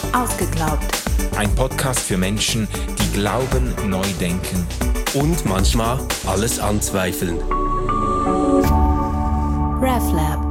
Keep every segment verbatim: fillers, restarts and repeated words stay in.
Ausgeglaubt. Ein Podcast für Menschen, die glauben, neu denken und manchmal alles anzweifeln. RefLab.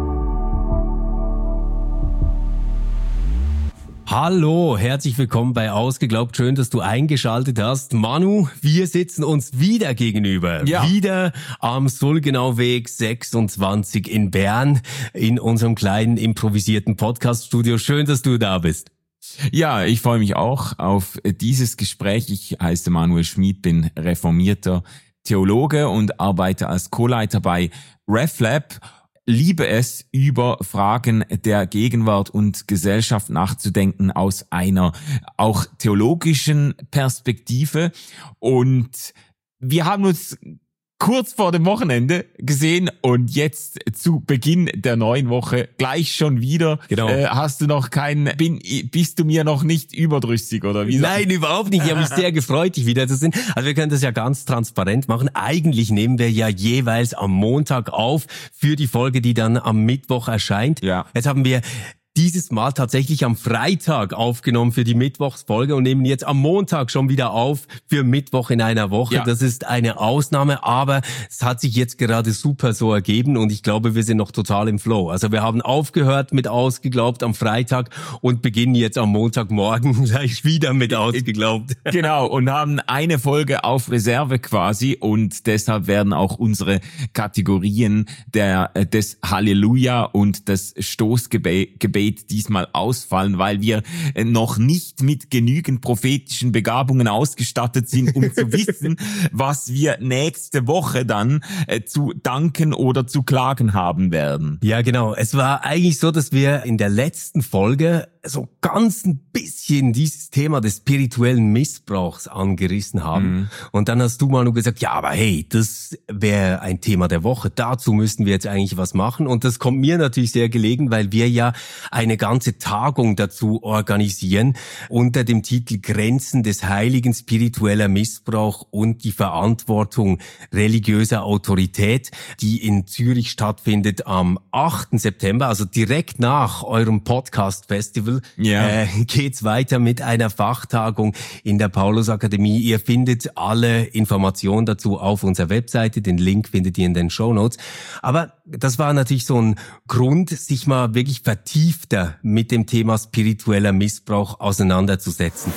Hallo, herzlich willkommen bei Ausgeglaubt. Schön, dass du eingeschaltet hast. Manu, wir sitzen uns wieder gegenüber. Ja. Wieder am Sulgenauweg sechsundzwanzig in Bern in unserem kleinen improvisierten Podcast-Studio. Schön, dass du da bist. Ja, ich freue mich auch auf dieses Gespräch. Ich heiße Manuel Schmid, bin reformierter Theologe und arbeite als Co-Leiter bei RefLab. Liebe es, über Fragen der Gegenwart und Gesellschaft nachzudenken aus einer auch theologischen Perspektive. Und wir haben uns kurz vor dem Wochenende gesehen und jetzt zu Beginn der neuen Woche gleich schon wieder. Genau. Äh, hast du noch keinen, bin, bist du mir noch nicht überdrüssig oder wie? Nein, überhaupt nicht. Ich habe mich sehr gefreut, dich wieder zu sehen. Also wir können das ja ganz transparent machen. Eigentlich nehmen wir ja jeweils am Montag auf für die Folge, die dann am Mittwoch erscheint. Ja. Jetzt haben wir dieses Mal tatsächlich am Freitag aufgenommen für die Mittwochsfolge und nehmen jetzt am Montag schon wieder auf für Mittwoch in einer Woche. Ja. Das ist eine Ausnahme, aber es hat sich jetzt gerade super so ergeben und ich glaube, wir sind noch total im Flow. Also wir haben aufgehört mit Ausgeglaubt am Freitag und beginnen jetzt am Montagmorgen gleich wieder mit Ausgeglaubt. Genau, und haben eine Folge auf Reserve quasi und deshalb werden auch unsere Kategorien der des Halleluja und des Stoßgebet diesmal ausfallen, weil wir noch nicht mit genügend prophetischen Begabungen ausgestattet sind, um zu wissen, was wir nächste Woche dann äh, zu danken oder zu klagen haben werden. Ja, genau. Es war eigentlich so, dass wir in der letzten Folge so ganz ein bisschen dieses Thema des spirituellen Missbrauchs angerissen haben. Mhm. Und dann hast du, Manu, gesagt, ja, aber hey, das wäre ein Thema der Woche. Dazu müssten wir jetzt eigentlich was machen. Und das kommt mir natürlich sehr gelegen, weil wir ja eine ganze Tagung dazu organisieren unter dem Titel Grenzen des Heiligen, spiritueller Missbrauch und die Verantwortung religiöser Autorität, die in Zürich stattfindet am achten September, also direkt nach eurem Podcast-Festival. Ja. Äh, geht's weiter mit einer Fachtagung in der Paulusakademie. Ihr findet alle Informationen dazu auf unserer Webseite. Den Link findet ihr in den Shownotes. Aber das war natürlich so ein Grund, sich mal wirklich vertiefter mit dem Thema spiritueller Missbrauch auseinanderzusetzen.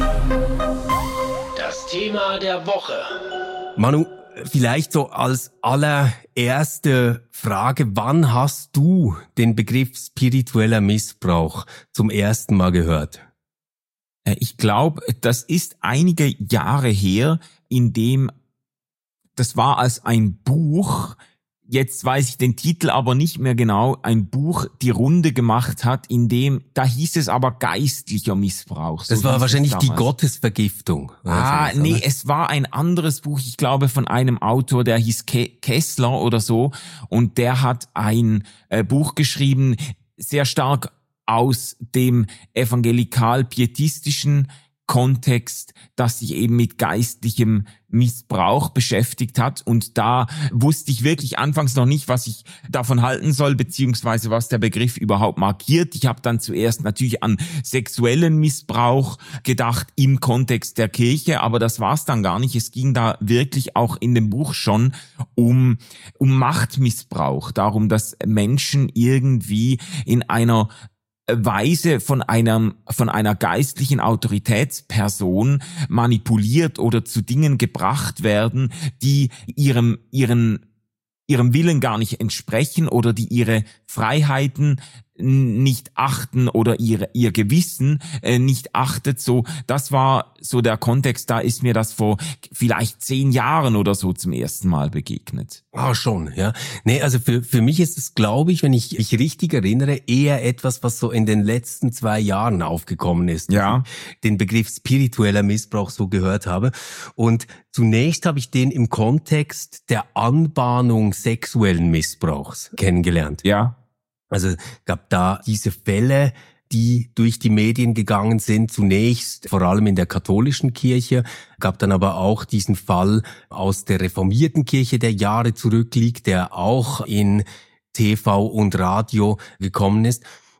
Das Thema der Woche. Manu, vielleicht so als allererste Frage, wann hast du den Begriff spiritueller Missbrauch zum ersten Mal gehört? Ich glaube, das ist einige Jahre her, in dem, das war als ein Buch, jetzt weiß ich den Titel aber nicht mehr genau, ein Buch die Runde gemacht hat, in dem, da hieß es aber geistlicher Missbrauch. So das war wahrscheinlich die damals. Gottesvergiftung. Ah, so, nee, ne? es war ein anderes Buch, ich glaube von einem Autor, der hieß Ke- Kessler oder so, und der hat ein äh, Buch geschrieben, sehr stark aus dem evangelikal-pietistischen Kontext, das sich eben mit geistlichem Missbrauch beschäftigt hat, und da wusste ich wirklich anfangs noch nicht, was ich davon halten soll, beziehungsweise was der Begriff überhaupt markiert. Ich habe dann zuerst natürlich an sexuellen Missbrauch gedacht im Kontext der Kirche, aber das war's dann gar nicht. Es ging da wirklich auch in dem Buch schon um um Machtmissbrauch, darum, dass Menschen irgendwie in einer Weise von einem, von einer geistlichen Autoritätsperson manipuliert oder zu Dingen gebracht werden, die ihrem, ihren, ihrem Willen gar nicht entsprechen oder die ihre Freiheiten nicht achten oder ihr, ihr Gewissen äh, nicht achtet. So, das war so der Kontext, da ist mir das vor vielleicht zehn Jahren oder so zum ersten Mal begegnet. Ah, schon, ja. Nee, also für, für mich ist es, glaube ich, wenn ich mich richtig erinnere, eher etwas, was so in den letzten zwei Jahren aufgekommen ist. Ja. Den Begriff spiritueller Missbrauch so gehört habe. Und zunächst habe ich den im Kontext der Anbahnung sexuellen Missbrauchs kennengelernt. Ja. Also gab da diese Fälle, die durch die Medien gegangen sind, zunächst vor allem in der katholischen Kirche, gab dann aber auch diesen Fall aus der reformierten Kirche, der Jahre zurückliegt, der auch in T V und Radio gekommen ist.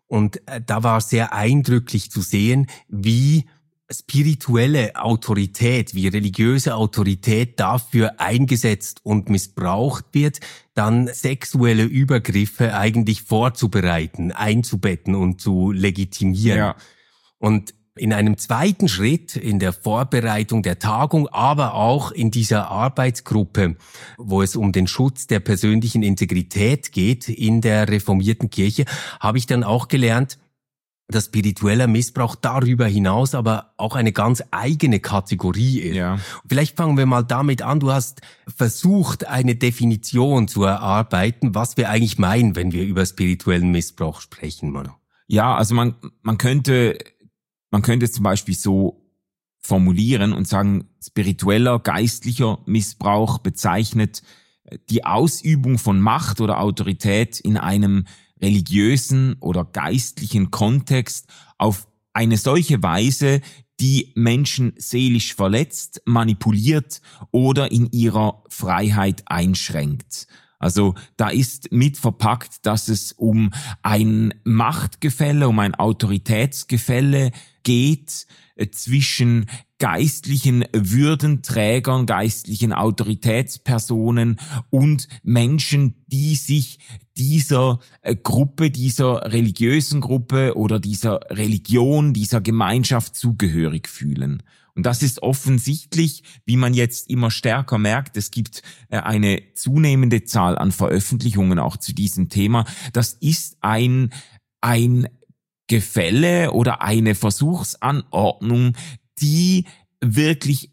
Und da war sehr eindrücklich zu sehen, wie spirituelle Autorität, wie religiöse Autorität dafür eingesetzt und missbraucht wird, dann sexuelle Übergriffe eigentlich vorzubereiten, einzubetten und zu legitimieren. Ja. Und in einem zweiten Schritt, in der Vorbereitung der Tagung, aber auch in dieser Arbeitsgruppe, wo es um den Schutz der persönlichen Integrität geht in der reformierten Kirche, habe ich dann auch gelernt, dass spiritueller Missbrauch darüber hinaus aber auch eine ganz eigene Kategorie ist. Ja. Vielleicht fangen wir mal damit an. Du hast versucht, eine Definition zu erarbeiten, was wir eigentlich meinen, wenn wir über spirituellen Missbrauch sprechen, Manu. Ja, also man, man könnte, man könnte es zum Beispiel so formulieren und sagen, spiritueller, geistlicher Missbrauch bezeichnet die Ausübung von Macht oder Autorität in einem religiösen oder geistlichen Kontext auf eine solche Weise, die Menschen seelisch verletzt, manipuliert oder in ihrer Freiheit einschränkt. Also da ist mit verpackt, dass es um ein Machtgefälle, um ein Autoritätsgefälle geht äh, zwischen geistlichen Würdenträgern, geistlichen Autoritätspersonen und Menschen, die sich dieser äh, Gruppe, dieser religiösen Gruppe oder dieser Religion, dieser Gemeinschaft zugehörig fühlen. Und das ist offensichtlich, wie man jetzt immer stärker merkt, es gibt äh, eine zunehmende Zahl an Veröffentlichungen auch zu diesem Thema. Das ist ein, ein Gefälle oder eine Versuchsanordnung, die wirklich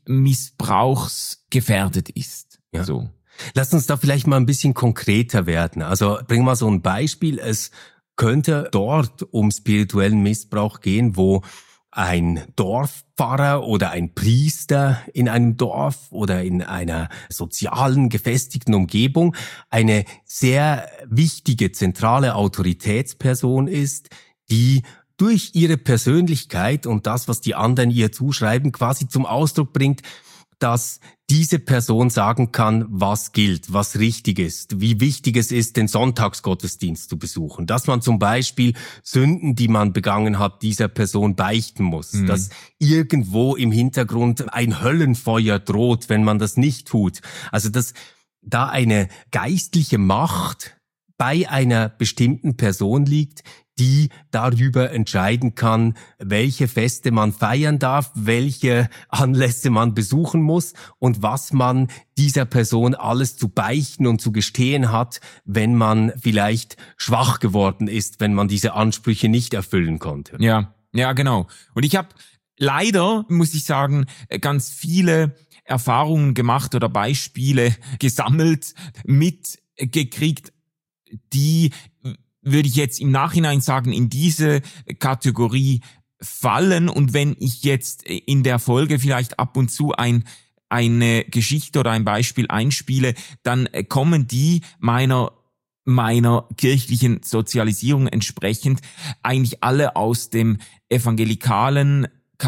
missbrauchsgefährdet ist. Ja. So. Lass uns da vielleicht mal ein bisschen konkreter werden. Also bring mal so ein Beispiel. Es könnte dort um spirituellen Missbrauch gehen, wo ein Dorfpfarrer oder ein Priester in einem Dorf oder in einer sozialen, gefestigten Umgebung eine sehr wichtige, zentrale Autoritätsperson ist, die durch ihre Persönlichkeit und das, was die anderen ihr zuschreiben, quasi zum Ausdruck bringt, dass diese Person sagen kann, was gilt, was richtig ist, wie wichtig es ist, den Sonntagsgottesdienst zu besuchen, dass man zum Beispiel Sünden, die man begangen hat, dieser Person beichten muss, mhm. dass irgendwo im Hintergrund ein Höllenfeuer droht, wenn man das nicht tut. Also dass da eine geistliche Macht bei einer bestimmten Person liegt, die darüber entscheiden kann, welche Feste man feiern darf, welche Anlässe man besuchen muss und was man dieser Person alles zu beichten und zu gestehen hat, wenn man vielleicht schwach geworden ist, wenn man diese Ansprüche nicht erfüllen konnte. Ja, ja, genau. Und ich habe leider, muss ich sagen, ganz viele Erfahrungen gemacht oder Beispiele gesammelt, mitgekriegt, die, würde ich jetzt im Nachhinein sagen, in diese Kategorie fallen. Und wenn ich jetzt in der Folge vielleicht ab und zu ein eine Geschichte oder ein Beispiel einspiele, dann kommen die meiner meiner kirchlichen Sozialisierung entsprechend eigentlich alle aus dem evangelikalen,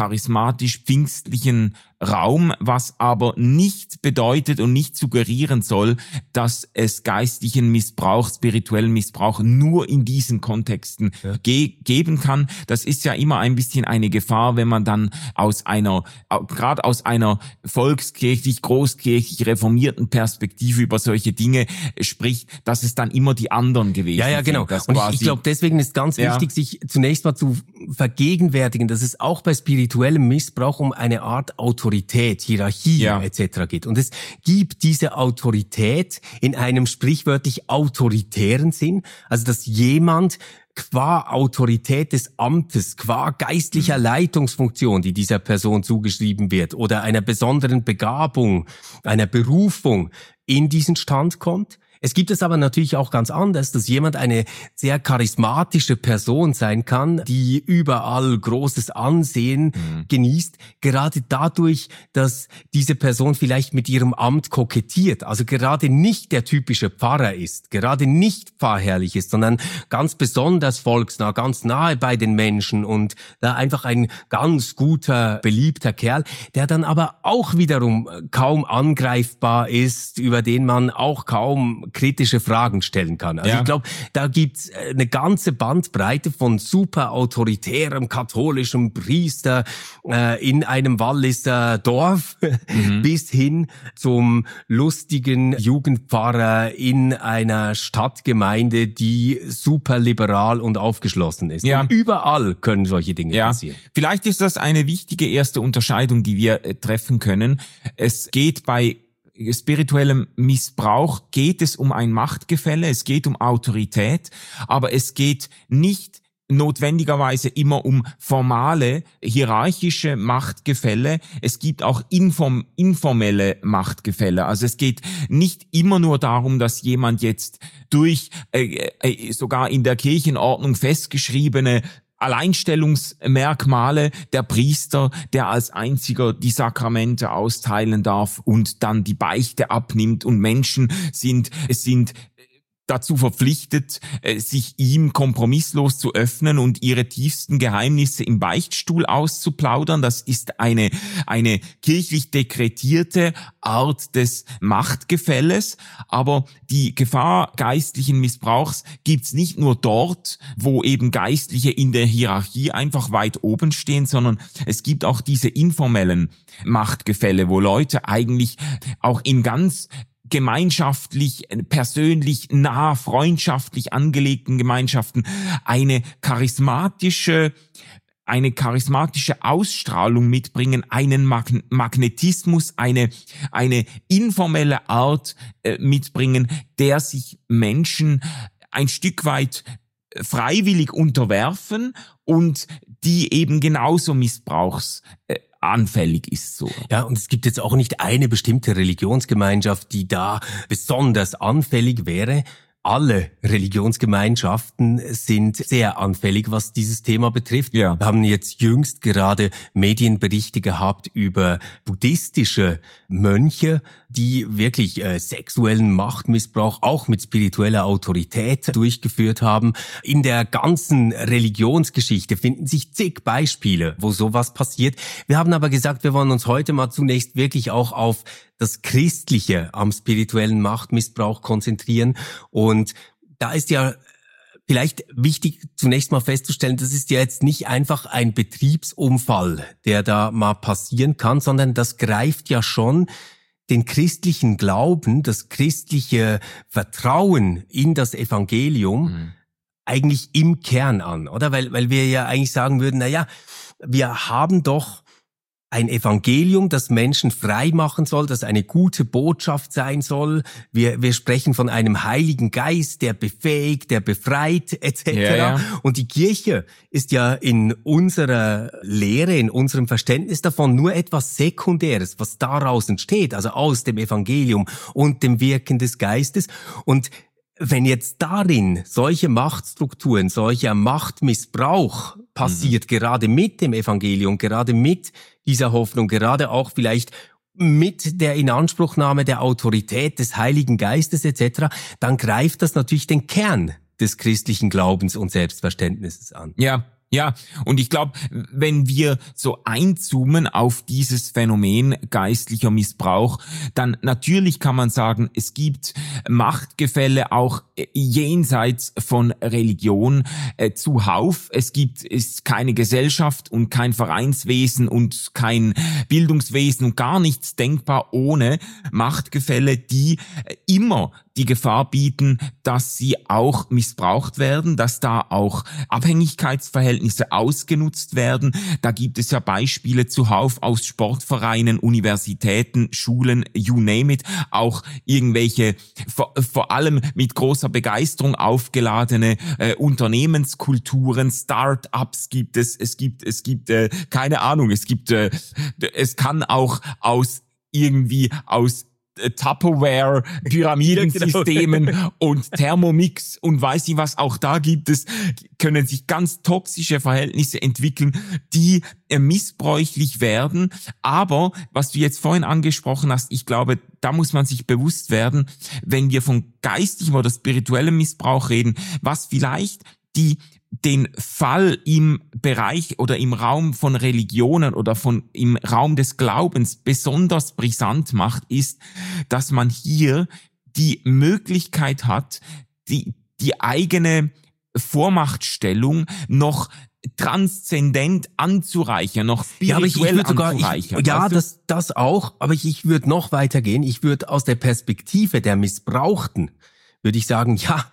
charismatisch-pfingstlichen Raum, was aber nicht bedeutet und nicht suggerieren soll, dass es geistlichen Missbrauch, spirituellen Missbrauch nur in diesen Kontexten ja. ge- geben kann. Das ist ja immer ein bisschen eine Gefahr, wenn man dann aus einer, gerade aus einer volkskirchlich, großkirchlich reformierten Perspektive über solche Dinge spricht, dass es dann immer die anderen gewesen sind. Ja, ja, genau. Und ich, ich glaube, deswegen ist ganz ja. wichtig, sich zunächst mal zu vergegenwärtigen, dass es auch bei spirituellem Missbrauch um eine Art Autorität, Hierarchie ja. et cetera geht. Und es gibt diese Autorität in einem sprichwörtlich autoritären Sinn, also dass jemand qua Autorität des Amtes, qua geistlicher Leitungsfunktion, die dieser Person zugeschrieben wird, oder einer besonderen Begabung, einer Berufung in diesen Stand kommt. Es gibt es aber natürlich auch ganz anders, dass jemand eine sehr charismatische Person sein kann, die überall großes Ansehen mhm. genießt, gerade dadurch, dass diese Person vielleicht mit ihrem Amt kokettiert, also gerade nicht der typische Pfarrer ist, gerade nicht pfarrherrlich ist, sondern ganz besonders volksnah, ganz nahe bei den Menschen und da einfach ein ganz guter, beliebter Kerl, der dann aber auch wiederum kaum angreifbar ist, über den man auch kaum kritische Fragen stellen kann. Also ja. ich glaube, da gibt's eine ganze Bandbreite von super autoritärem katholischem Priester äh, in einem Walliser Dorf mhm. bis hin zum lustigen Jugendpfarrer in einer Stadtgemeinde, die super liberal und aufgeschlossen ist. Ja. Und überall können solche Dinge ja. passieren. Vielleicht ist das eine wichtige erste Unterscheidung, die wir äh, treffen können. Es geht bei spirituellem Missbrauch, geht es um ein Machtgefälle, es geht um Autorität, aber es geht nicht notwendigerweise immer um formale, hierarchische Machtgefälle. Es gibt auch inform- informelle Machtgefälle. Also es geht nicht immer nur darum, dass jemand jetzt durch äh, äh, sogar in der Kirchenordnung festgeschriebene Alleinstellungsmerkmale, der Priester, der als einziger die Sakramente austeilen darf und dann die Beichte abnimmt, und Menschen sind, es sind dazu verpflichtet, sich ihm kompromisslos zu öffnen und ihre tiefsten Geheimnisse im Beichtstuhl auszuplaudern. Das ist eine, eine kirchlich dekretierte Art des Machtgefälles. Aber die Gefahr geistlichen Missbrauchs gibt's nicht nur dort, wo eben Geistliche in der Hierarchie einfach weit oben stehen, sondern es gibt auch diese informellen Machtgefälle, wo Leute eigentlich auch in ganz gemeinschaftlich, persönlich, nah, freundschaftlich angelegten Gemeinschaften eine charismatische, eine charismatische Ausstrahlung mitbringen, einen Mag- Magnetismus, eine, eine informelle Art äh, mitbringen, der sich Menschen ein Stück weit freiwillig unterwerfen und die eben genauso missbrauchs äh, anfällig ist so. Ja, und es gibt jetzt auch nicht eine bestimmte Religionsgemeinschaft, die da besonders anfällig wäre. Alle Religionsgemeinschaften sind sehr anfällig, was dieses Thema betrifft. Ja. Wir haben jetzt jüngst gerade Medienberichte gehabt über buddhistische Mönche, die wirklich äh, sexuellen Machtmissbrauch auch mit spiritueller Autorität durchgeführt haben. In der ganzen Religionsgeschichte finden sich zig Beispiele, wo sowas passiert. Wir haben aber gesagt, wir wollen uns heute mal zunächst wirklich auch auf das Christliche am spirituellen Machtmissbrauch konzentrieren. Und da ist ja vielleicht wichtig, zunächst mal festzustellen, das ist ja jetzt nicht einfach ein Betriebsunfall, der da mal passieren kann, sondern das greift ja schon den christlichen Glauben, das christliche Vertrauen in das Evangelium mhm. eigentlich im Kern an, oder? Weil, weil wir ja eigentlich sagen würden, na ja, wir haben doch ein Evangelium, das Menschen frei machen soll, das eine gute Botschaft sein soll. Wir, wir sprechen von einem Heiligen Geist, der befähigt, der befreit, et cetera. Ja, ja. Und die Kirche ist ja in unserer Lehre, in unserem Verständnis davon nur etwas Sekundäres, was daraus entsteht, also aus dem Evangelium und dem Wirken des Geistes. Und wenn jetzt darin solche Machtstrukturen, solcher Machtmissbrauch passiert, mhm. gerade mit dem Evangelium, gerade mit dieser Hoffnung, gerade auch vielleicht mit der Inanspruchnahme der Autorität des Heiligen Geistes et cetera, dann greift das natürlich den Kern des christlichen Glaubens und Selbstverständnisses an. Ja. Ja, und ich glaube, wenn wir so einzoomen auf dieses Phänomen geistlicher Missbrauch, dann natürlich kann man sagen, es gibt Machtgefälle auch jenseits von Religion äh, zuhauf. Es gibt ist keine Gesellschaft und kein Vereinswesen und kein Bildungswesen und gar nichts denkbar ohne Machtgefälle, die immer die Gefahr bieten, dass sie auch missbraucht werden, dass da auch Abhängigkeitsverhältnisse ausgenutzt werden. Da gibt es ja Beispiele zuhauf aus Sportvereinen, Universitäten, Schulen, you name it. Auch irgendwelche vor, vor allem mit großer Begeisterung aufgeladene äh, Unternehmenskulturen, Start-ups gibt es. Es gibt, es gibt äh, keine Ahnung. Es gibt, äh, es kann auch aus irgendwie aus Tupperware, Pyramidensystemen genau. und Thermomix und weiß nicht was, auch da gibt es, können sich ganz toxische Verhältnisse entwickeln, die äh, missbräuchlich werden. Aber, was du jetzt vorhin angesprochen hast, ich glaube, da muss man sich bewusst werden, wenn wir von geistigem oder spirituellem Missbrauch reden, was vielleicht die den Fall im Bereich oder im Raum von Religionen oder von im Raum des Glaubens besonders brisant macht, ist, dass man hier die Möglichkeit hat, die, die eigene Vormachtstellung noch transzendent anzureichern, noch ja, aber ich, ich spirituell würd sogar, anzureichern. Ich, ja, weißt du? das, das auch, aber ich, ich würde noch weitergehen. Ich würde aus der Perspektive der Missbrauchten, würde ich sagen, ja,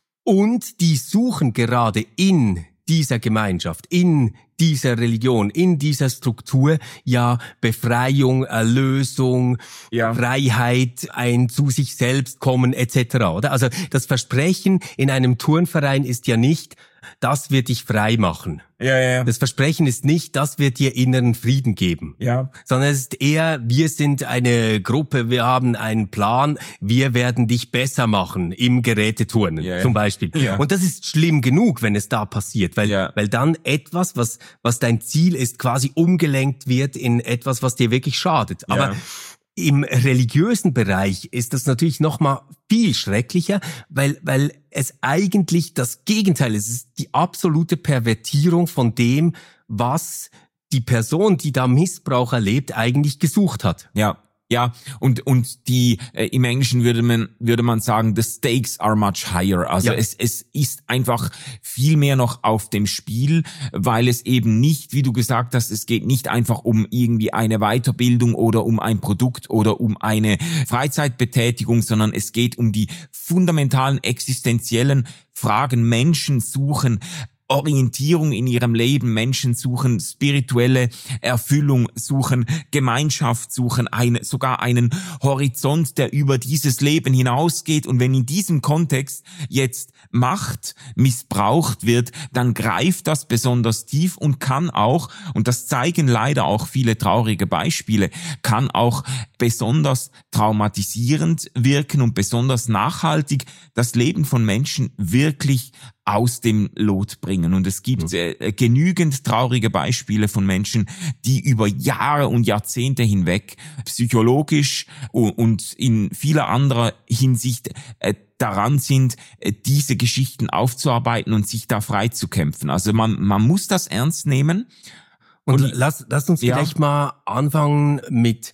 und die suchen gerade in dieser Gemeinschaft, in dieser Religion, in dieser Struktur ja Befreiung, Erlösung, ja. Freiheit, ein zu sich selbst kommen et cetera. Oder? Also das Versprechen in einem Turnverein ist ja nicht, das wird dich frei machen. Ja, ja, ja. Das Versprechen ist nicht, das wird dir inneren Frieden geben. Ja. Sondern es ist eher, wir sind eine Gruppe, wir haben einen Plan, wir werden dich besser machen im Geräteturnen, ja, ja. zum Beispiel. Ja. Und das ist schlimm genug, wenn es da passiert, weil, ja. weil dann etwas, was, was dein Ziel ist, quasi umgelenkt wird in etwas, was dir wirklich schadet. Ja. Aber im religiösen Bereich ist das natürlich noch mal viel schrecklicher, weil weil es eigentlich das Gegenteil ist. Es ist die absolute Pervertierung von dem, was die Person, die da Missbrauch erlebt, eigentlich gesucht hat. Ja. Ja, und und die äh, im Englischen würde man würde man sagen, the stakes are much higher. Also ja. es es ist einfach viel mehr noch auf dem Spiel, weil es eben nicht, wie du gesagt hast, es geht nicht einfach um irgendwie eine Weiterbildung oder um ein Produkt oder um eine Freizeitbetätigung, sondern es geht um die fundamentalen existenziellen Fragen. Menschen suchen Orientierung in ihrem Leben, Menschen suchen spirituelle Erfüllung, suchen Gemeinschaft, suchen eine, sogar einen Horizont, der über dieses Leben hinausgeht. Und wenn in diesem Kontext jetzt Macht missbraucht wird, dann greift das besonders tief und kann auch, und das zeigen leider auch viele traurige Beispiele, kann auch besonders traumatisierend wirken und besonders nachhaltig das Leben von Menschen wirklich aus dem Lot bringen. Und es gibt äh, genügend traurige Beispiele von Menschen, die über Jahre und Jahrzehnte hinweg psychologisch und, und in vieler anderer Hinsicht äh, daran sind, äh, diese Geschichten aufzuarbeiten und sich da frei zu kämpfen. Also man, man muss das ernst nehmen. Und, und lass, lass uns ja. vielleicht mal anfangen mit,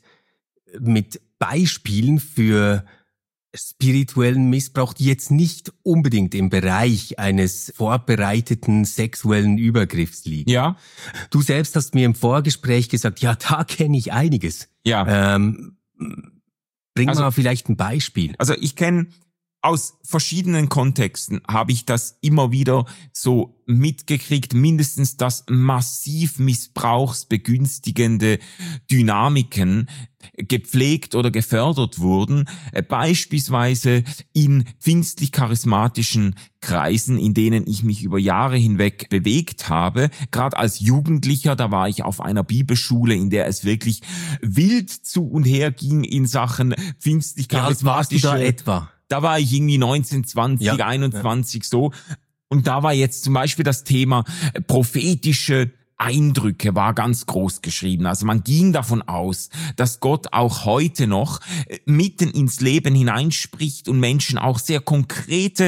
mit Beispielen für spirituellen Missbrauch, die jetzt nicht unbedingt im Bereich eines vorbereiteten sexuellen Übergriffs liegen. Ja. Du selbst hast mir im Vorgespräch gesagt, ja, da kenne ich einiges. Ja. Ähm, bring also, mal vielleicht ein Beispiel. Also ich kenne aus verschiedenen Kontexten habe ich das immer wieder so mitgekriegt, mindestens dass massiv missbrauchsbegünstigende Dynamiken gepflegt oder gefördert wurden, beispielsweise in pfingstlich-charismatischen Kreisen, in denen ich mich über Jahre hinweg bewegt habe. Gerade als Jugendlicher, da war ich auf einer Bibelschule, in der es wirklich wild zu und her ging in Sachen pfingstlich-charismatische... Ja, warst du da etwa? Da war ich irgendwie neunzehn, zwanzig, ja, einundzwanzig ja. so. Und da war jetzt zum Beispiel das Thema prophetische Eindrücke war ganz groß geschrieben. Also man ging davon aus, dass Gott auch heute noch mitten ins Leben hineinspricht und Menschen auch sehr konkrete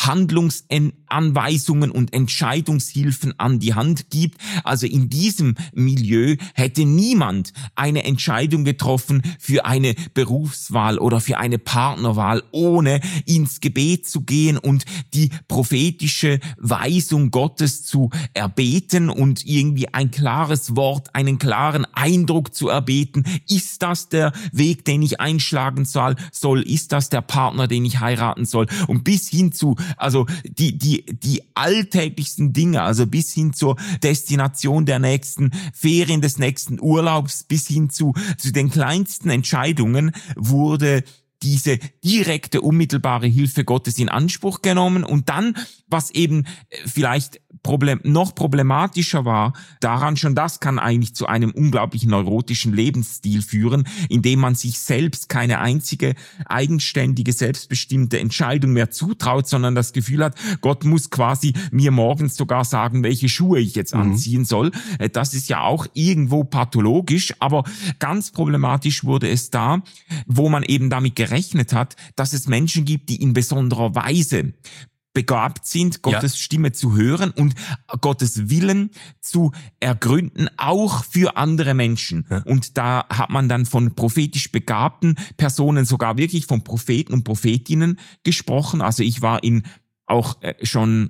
Handlungsanweisungen und Entscheidungshilfen an die Hand gibt. Also in diesem Milieu hätte niemand eine Entscheidung getroffen für eine Berufswahl oder für eine Partnerwahl, ohne ins Gebet zu gehen und die prophetische Weisung Gottes zu erbeten und irgendwie wie ein klares Wort, einen klaren Eindruck zu erbeten. Ist das der Weg, den ich einschlagen soll? Soll? Ist das der Partner, den ich heiraten soll? Und bis hin zu, also die die die alltäglichsten Dinge, also bis hin zur Destination der nächsten Ferien, des nächsten Urlaubs, bis hin zu zu den kleinsten Entscheidungen wurde diese direkte, unmittelbare Hilfe Gottes in Anspruch genommen. Und dann, was eben vielleicht Problem, noch problematischer war, daran schon, das kann eigentlich zu einem unglaublich neurotischen Lebensstil führen, indem man sich selbst keine einzige eigenständige, selbstbestimmte Entscheidung mehr zutraut, sondern das Gefühl hat, Gott muss quasi mir morgens sogar sagen, welche Schuhe ich jetzt mhm. anziehen soll. Das ist ja auch irgendwo pathologisch, aber ganz problematisch wurde es da, wo man eben damit gerechnet hat, dass es Menschen gibt, die in besonderer Weise begabt sind, Gottes ja. Stimme zu hören und Gottes Willen zu ergründen, auch für andere Menschen. Ja. Und da hat man dann von prophetisch begabten Personen, sogar wirklich von Propheten und Prophetinnen gesprochen. Also ich war in auch schon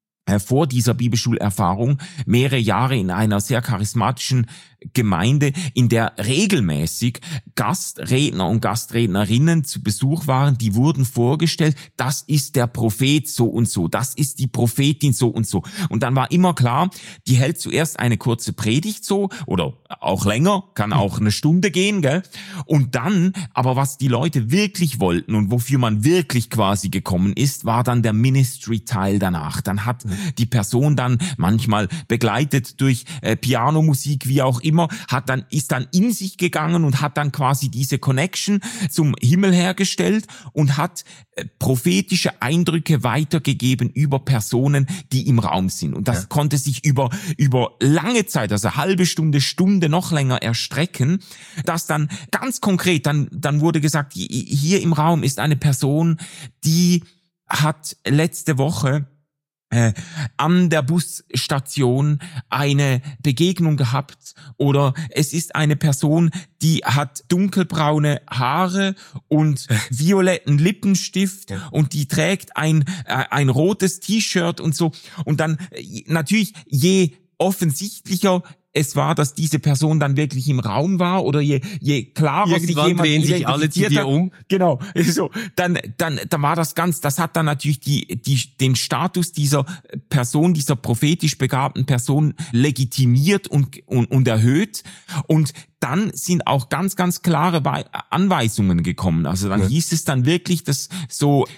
vor dieser Bibelschulerfahrung mehrere Jahre in einer sehr charismatischen Gemeinde, in der regelmäßig Gastredner und Gastrednerinnen zu Besuch waren, die wurden vorgestellt, das ist der Prophet so und so, das ist die Prophetin so und so. Und dann war immer klar, die hält zuerst eine kurze Predigt so, oder auch länger, kann auch eine Stunde gehen, gell? Und dann, aber was die Leute wirklich wollten und wofür man wirklich quasi gekommen ist, war dann der Ministry-Teil danach. Dann hat die Person dann, manchmal begleitet durch äh, Pianomusik, wie auch immer, hat dann, ist dann in sich gegangen und hat dann quasi diese Connection zum Himmel hergestellt und hat äh, prophetische Eindrücke weitergegeben über Personen, die im Raum sind. Und das ja. konnte sich über, über lange Zeit, also halbe Stunde, Stunde, noch länger erstrecken, dass dann ganz konkret, dann, dann wurde gesagt, hier im Raum ist eine Person, die hat letzte Woche Äh, an der Busstation eine Begegnung gehabt, oder es ist eine Person, die hat dunkelbraune Haare und violetten Lippenstift und die trägt ein äh, ein rotes T-Shirt und so. Und dann äh, natürlich, je offensichtlicher es war, dass diese Person dann wirklich im Raum war, oder je, je klarer sich jemand drehen sich alle zu dir um. Genau, so, dann, dann, dann war das ganz, das hat dann natürlich die, die, den Status dieser Person, dieser prophetisch begabten Person legitimiert und, und, und erhöht. Und dann sind auch ganz, ganz klare Anweisungen gekommen. Also dann ja. hieß es dann wirklich, dass so,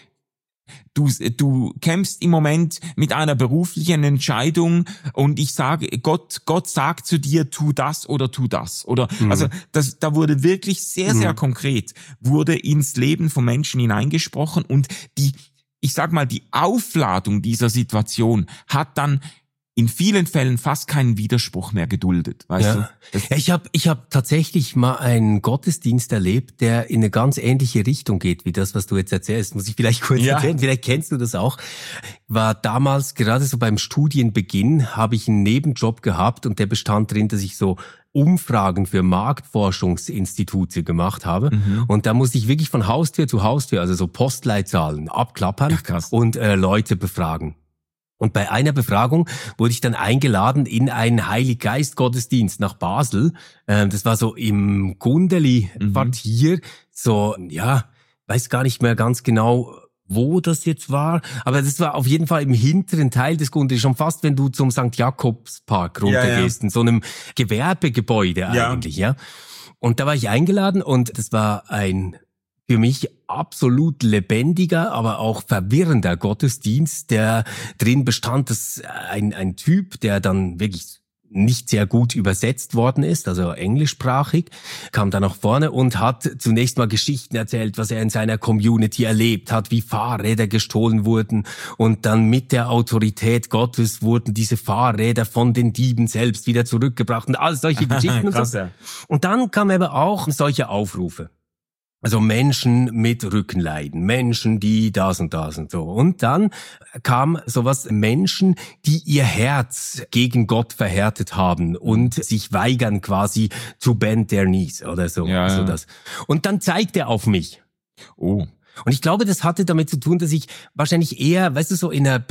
Du, du kämpfst im Moment mit einer beruflichen Entscheidung und ich sage, Gott, Gott sagt zu dir, tu das oder tu das. Oder, mhm. also, das, da wurde wirklich sehr, sehr mhm. konkret, wurde ins Leben von Menschen hineingesprochen, und die, ich sag mal, die Aufladung dieser Situation hat dann in vielen Fällen fast keinen Widerspruch mehr geduldet, weißt ja. du? Ja, ich habe ich hab tatsächlich mal einen Gottesdienst erlebt, der in eine ganz ähnliche Richtung geht, wie das, was du jetzt erzählst. Muss ich vielleicht kurz ja. erzählen, vielleicht kennst du das auch. War damals, gerade so beim Studienbeginn, habe ich einen Nebenjob gehabt, und der bestand darin, dass ich so Umfragen für Marktforschungsinstitute gemacht habe. Mhm. Und da musste ich wirklich von Haustür zu Haustür, also so Postleitzahlen abklappern Ach, und äh, Leute befragen. Und bei einer Befragung wurde ich dann eingeladen in einen Heiliggeist-Gottesdienst nach Basel. Das war so im Gundeli-Quartier. Mhm. So, ja, weiß gar nicht mehr ganz genau, wo das jetzt war. Aber das war auf jeden Fall im hinteren Teil des Gundeli, schon fast, wenn du zum Sankt Jakobspark runtergehst, ja, ja. in so einem Gewerbegebäude ja. eigentlich, ja. Und da war ich eingeladen, und das war ein für mich absolut lebendiger, aber auch verwirrender Gottesdienst, der drin bestand, dass ein, ein Typ, der dann wirklich nicht sehr gut übersetzt worden ist, also englischsprachig, kam dann nach vorne und hat zunächst mal Geschichten erzählt, was er in seiner Community erlebt hat, wie Fahrräder gestohlen wurden, und dann mit der Autorität Gottes wurden diese Fahrräder von den Dieben selbst wieder zurückgebracht und all solche Geschichten. Krass, und, so. ja. Und dann kamen aber auch solche Aufrufe. Also Menschen mit Rückenleiden, Menschen, die das und das und so. Und dann kam sowas, Menschen, die ihr Herz gegen Gott verhärtet haben und sich weigern quasi to bend their knees oder so. Ja, also ja. das. Und dann zeigt er auf mich. Oh. Und ich glaube, das hatte damit zu tun, dass ich wahrscheinlich eher, weißt du, so in einer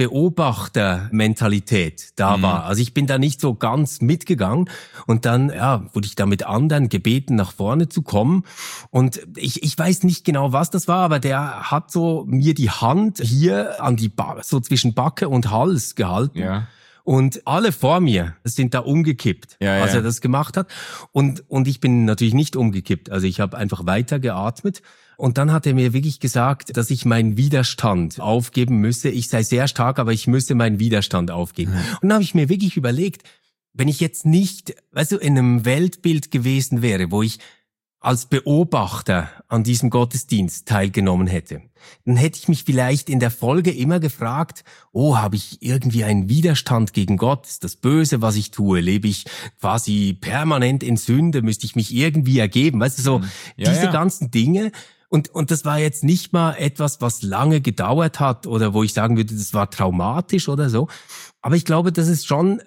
Beobachtermentalität da mhm. war. Also ich bin da nicht so ganz mitgegangen, und dann, ja, wurde ich da mit anderen gebeten, nach vorne zu kommen. Und ich, ich weiß nicht genau, was das war, aber der hat so mir die Hand hier an die ba- so zwischen Backe und Hals gehalten. Ja. Und alle vor mir sind da umgekippt, ja, als ja. er das gemacht hat. Und, und ich bin natürlich nicht umgekippt. Also ich habe einfach weiter geatmet. Und dann hat er mir wirklich gesagt, dass ich meinen Widerstand aufgeben müsse. Ich sei sehr stark, aber ich müsse meinen Widerstand aufgeben. Mhm. Und dann habe ich mir wirklich überlegt, wenn ich jetzt nicht, weißt du, in einem Weltbild gewesen wäre, wo ich als Beobachter an diesem Gottesdienst teilgenommen hätte, dann hätte ich mich vielleicht in der Folge immer gefragt, oh, habe ich irgendwie einen Widerstand gegen Gott? Ist das Böse, was ich tue? Lebe ich quasi permanent in Sünde? Müsste ich mich irgendwie ergeben? Weißt du, so ja, diese ja. ganzen Dinge. Und, und das war jetzt nicht mal etwas, was lange gedauert hat oder wo ich sagen würde, das war traumatisch oder so. Aber ich glaube, das ist schon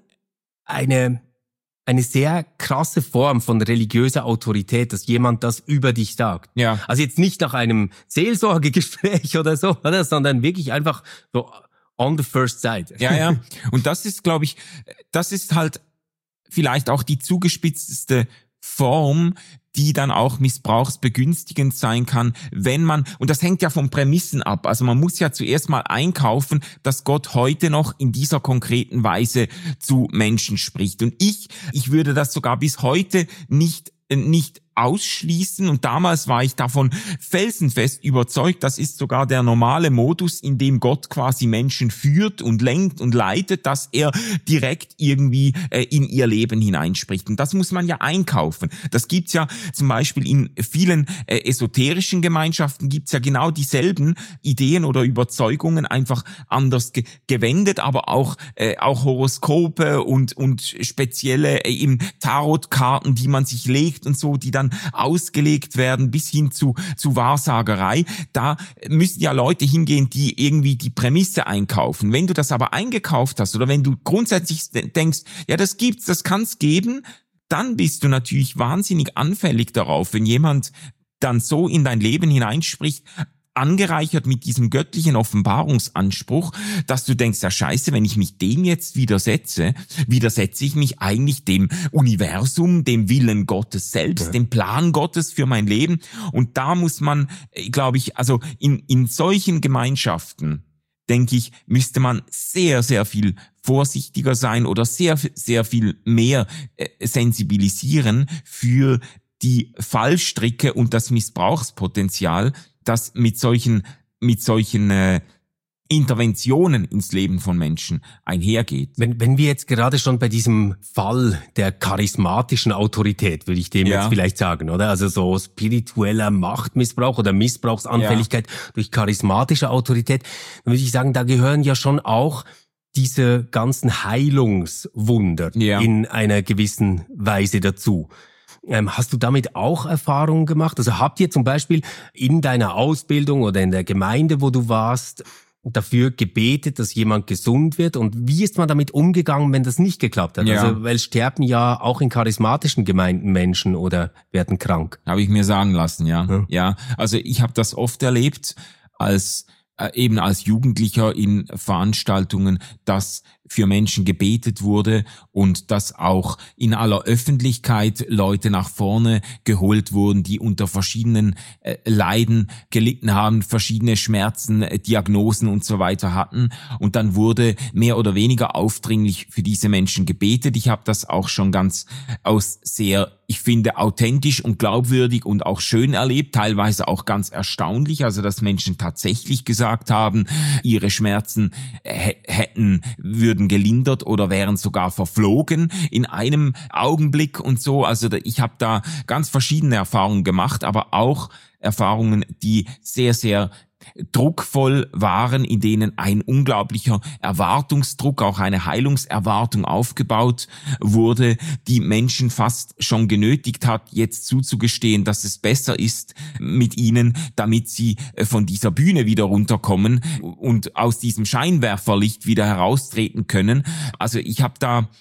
eine, eine sehr krasse Form von religiöser Autorität, dass jemand das über dich sagt. Ja. Also jetzt nicht nach einem Seelsorgegespräch oder so, oder, sondern wirklich einfach so on the first sight. Ja, ja. Und das ist, glaube ich, das ist halt vielleicht auch die zugespitzteste Form, die dann auch missbrauchsbegünstigend sein kann, wenn man, und das hängt ja von Prämissen ab, also man muss ja zuerst mal einkaufen, dass Gott heute noch in dieser konkreten Weise zu Menschen spricht. Und ich, ich würde das sogar bis heute nicht, nicht ausschließen, und damals war ich davon felsenfest überzeugt, das ist sogar der normale Modus, in dem Gott quasi Menschen führt und lenkt und leitet, dass er direkt irgendwie äh, in ihr Leben hineinspricht. Und das muss man ja einkaufen. Das gibt's ja zum Beispiel in vielen äh, esoterischen Gemeinschaften, gibt's ja genau dieselben Ideen oder Überzeugungen, einfach anders ge- gewendet, aber auch äh, auch Horoskope und und spezielle äh, eben Tarotkarten, die man sich legt und so, die dann ausgelegt werden bis hin zu zu Wahrsagerei. Da müssen ja Leute hingehen, die irgendwie die Prämisse einkaufen. Wenn du das aber eingekauft hast oder wenn du grundsätzlich denkst, ja, das gibt's, das kann's geben, dann bist du natürlich wahnsinnig anfällig darauf, wenn jemand dann so in dein Leben hineinspricht, angereichert mit diesem göttlichen Offenbarungsanspruch, dass du denkst, ja scheiße, wenn ich mich dem jetzt widersetze, widersetze ich mich eigentlich dem Universum, dem Willen Gottes selbst, ja. dem Plan Gottes für mein Leben. Und da muss man, glaube ich, also in, in solchen Gemeinschaften, denke ich, müsste man sehr, sehr viel vorsichtiger sein oder sehr, sehr viel mehr äh, sensibilisieren für die Fallstricke und das Missbrauchspotenzial, das mit solchen mit solchen äh, Interventionen ins Leben von Menschen einhergeht. Wenn, wenn wir jetzt gerade schon bei diesem Fall der charismatischen Autorität, würde ich dem ja. jetzt vielleicht sagen, oder? Also so spiritueller Machtmissbrauch oder Missbrauchsanfälligkeit ja. durch charismatische Autorität, dann würde ich sagen, da gehören ja schon auch diese ganzen Heilungswunder ja. in einer gewissen Weise dazu. Ähm, hast du damit auch Erfahrungen gemacht? Also habt ihr zum Beispiel in deiner Ausbildung oder in der Gemeinde, wo du warst, dafür gebetet, dass jemand gesund wird? Und wie ist man damit umgegangen, wenn das nicht geklappt hat? Ja. Also, weil sterben ja auch in charismatischen Gemeinden Menschen oder werden krank. Habe ich mir sagen lassen, ja. Ja, ja. Also ich habe das oft erlebt als äh, eben als Jugendlicher in Veranstaltungen, dass für Menschen gebetet wurde und dass auch in aller Öffentlichkeit Leute nach vorne geholt wurden, die unter verschiedenen äh, Leiden gelitten haben, verschiedene Schmerzen, äh, Diagnosen und so weiter hatten. Und dann wurde mehr oder weniger aufdringlich für diese Menschen gebetet. Ich habe das auch schon ganz aus sehr, ich finde, authentisch und glaubwürdig und auch schön erlebt, teilweise auch ganz erstaunlich, also dass Menschen tatsächlich gesagt haben, ihre Schmerzen äh, hätten, würden gelindert oder wären sogar verflogen in einem Augenblick und so. Also ich habe da ganz verschiedene Erfahrungen gemacht, aber auch Erfahrungen, die sehr, sehr druckvoll waren, in denen ein unglaublicher Erwartungsdruck, auch eine Heilungserwartung aufgebaut wurde, die Menschen fast schon genötigt hat, jetzt zuzugestehen, dass es besser ist mit ihnen, damit sie von dieser Bühne wieder runterkommen und aus diesem Scheinwerferlicht wieder heraustreten können. Also ich habe da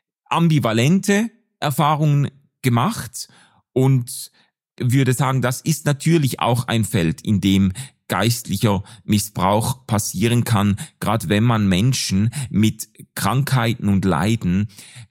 ambivalente Erfahrungen gemacht und würde sagen, das ist natürlich auch ein Feld, in dem geistlicher Missbrauch passieren kann, gerade wenn man Menschen mit Krankheiten und Leiden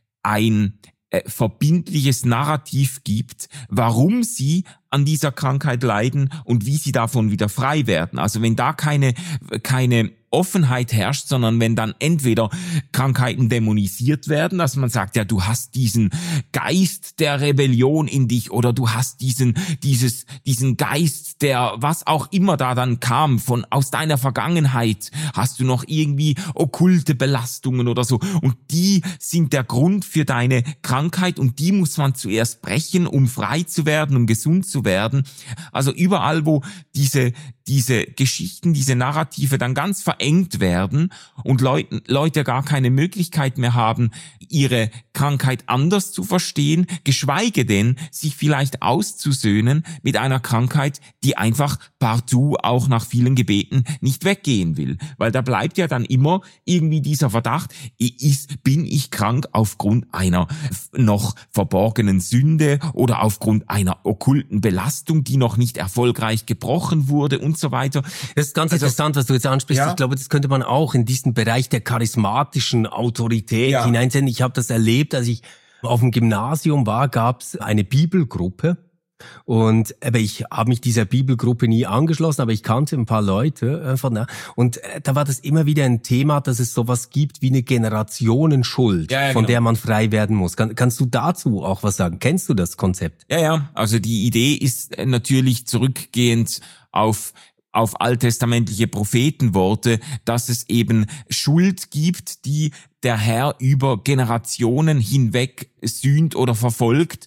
ein äh, verbindliches Narrativ gibt, warum sie an dieser Krankheit leiden und wie sie davon wieder frei werden. Also wenn da keine keine Offenheit herrscht, sondern wenn dann entweder Krankheiten dämonisiert werden, dass man sagt, ja, du hast diesen Geist der Rebellion in dich oder du hast diesen dieses diesen Geist, der was auch immer da dann kam von aus deiner Vergangenheit, hast du noch irgendwie okkulte Belastungen oder so und die sind der Grund für deine Krankheit und die muss man zuerst brechen, um frei zu werden, um gesund zu werden. Also überall, wo diese diese Geschichten, diese Narrative dann ganz verengt werden und Leute, Leute gar keine Möglichkeit mehr haben, ihre Krankheit anders zu verstehen, geschweige denn, sich vielleicht auszusöhnen mit einer Krankheit, die einfach partout auch nach vielen Gebeten nicht weggehen will. Weil da bleibt ja dann immer irgendwie dieser Verdacht, ist, bin ich krank aufgrund einer noch verborgenen Sünde oder aufgrund einer okkulten Belastung, die noch nicht erfolgreich gebrochen wurde und so weiter. Das ist ganz also, interessant, was du jetzt ansprichst. Ja. Ich glaube, das könnte man auch in diesen Bereich der charismatischen Autorität ja. hineinsehen. Ich habe das erlebt, als ich auf dem Gymnasium war, gab es eine Bibelgruppe. Und aber ich habe mich dieser Bibelgruppe nie angeschlossen, aber ich kannte ein paar Leute äh, von da. Und äh, da war das immer wieder ein Thema, dass es sowas gibt wie eine Generationenschuld, ja, ja, von genau. der man frei werden muss. Kann, kannst du dazu auch was sagen? Kennst du das Konzept? Ja, ja. Also die Idee ist natürlich zurückgehend auf auf alttestamentliche Prophetenworte, dass es eben Schuld gibt, die der Herr über Generationen hinweg sühnt oder verfolgt.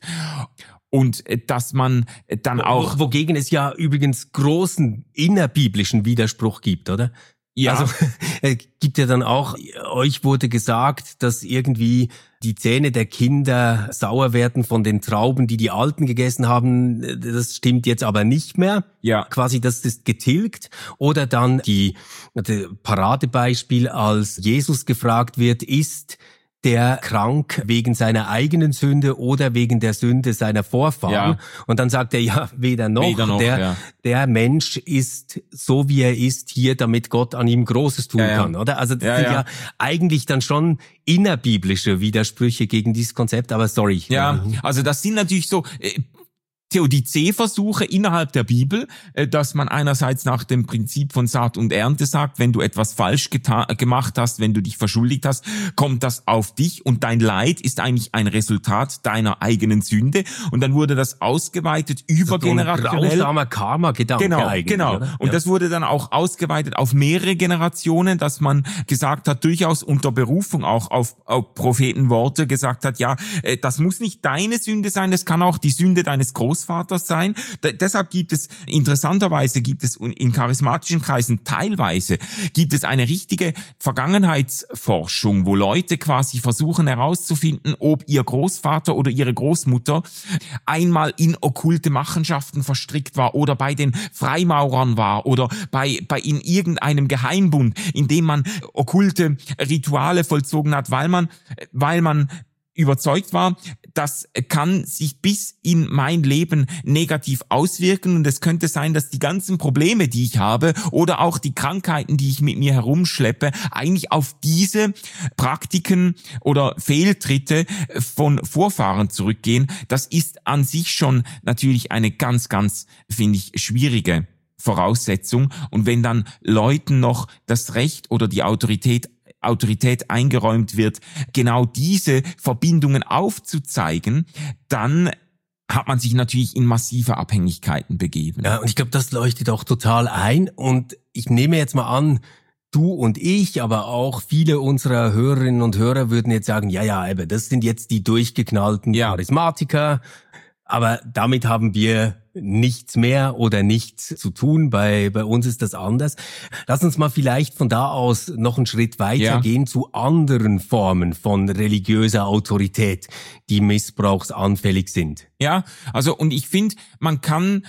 Und dass man dann auch... Wogegen es ja übrigens großen innerbiblischen Widerspruch gibt, oder? Ja. Also es gibt ja dann auch, euch wurde gesagt, dass irgendwie die Zähne der Kinder sauer werden von den Trauben, die die Alten gegessen haben. Das stimmt jetzt aber nicht mehr. Ja. Quasi, das ist getilgt. Oder dann die, die Paradebeispiel, als Jesus gefragt wird, ist der krank wegen seiner eigenen Sünde oder wegen der Sünde seiner Vorfahren. Ja. Und dann sagt er, ja, weder noch. Weder noch der, ja. der Mensch ist so, wie er ist, hier, damit Gott an ihm Großes tun ja, ja. kann, oder? Also das ja, sind ja. ja eigentlich dann schon innerbiblische Widersprüche gegen dieses Konzept, aber sorry. Ja, also das sind natürlich so... Äh, Theodizee-Versuche innerhalb der Bibel, dass man einerseits nach dem Prinzip von Saat und Ernte sagt, wenn du etwas falsch geta- gemacht hast, wenn du dich verschuldigt hast, kommt das auf dich und dein Leid ist eigentlich ein Resultat deiner eigenen Sünde. Und dann wurde das ausgeweitet übergenerationell. So ein grausamer Karma-Gedanke genau, eigentlich. Genau, genau. Und ja. das wurde dann auch ausgeweitet auf mehrere Generationen, dass man gesagt hat, durchaus unter Berufung auch auf, auf Prophetenworte gesagt hat, ja, das muss nicht deine Sünde sein, das kann auch die Sünde deines Großvaters Großvaters sein. D- deshalb gibt es, interessanterweise gibt es in charismatischen Kreisen teilweise, gibt es eine richtige Vergangenheitsforschung, wo Leute quasi versuchen herauszufinden, ob ihr Großvater oder ihre Großmutter einmal in okkulte Machenschaften verstrickt war oder bei den Freimaurern war oder bei, bei in irgendeinem Geheimbund, in dem man okkulte Rituale vollzogen hat, weil man, weil man überzeugt war, das kann sich bis in mein Leben negativ auswirken und es könnte sein, dass die ganzen Probleme, die ich habe oder auch die Krankheiten, die ich mit mir herumschleppe, eigentlich auf diese Praktiken oder Fehltritte von Vorfahren zurückgehen. Das ist an sich schon natürlich eine ganz, ganz, finde ich, schwierige Voraussetzung. Und wenn dann Leuten noch das Recht oder die Autorität Autorität eingeräumt wird, genau diese Verbindungen aufzuzeigen, dann hat man sich natürlich in massive Abhängigkeiten begeben. Ja, und ich glaube, das leuchtet auch total ein. Und ich nehme jetzt mal an, du und ich, aber auch viele unserer Hörerinnen und Hörer würden jetzt sagen, ja, ja, aber das sind jetzt die durchgeknallten ja. Charismatiker. Aber damit haben wir nichts mehr oder nichts zu tun. Bei, bei uns ist das anders. Lass uns mal vielleicht von da aus noch einen Schritt weitergehen ja. zu anderen Formen von religiöser Autorität, die missbrauchsanfällig sind. Ja, also und ich finde, man kann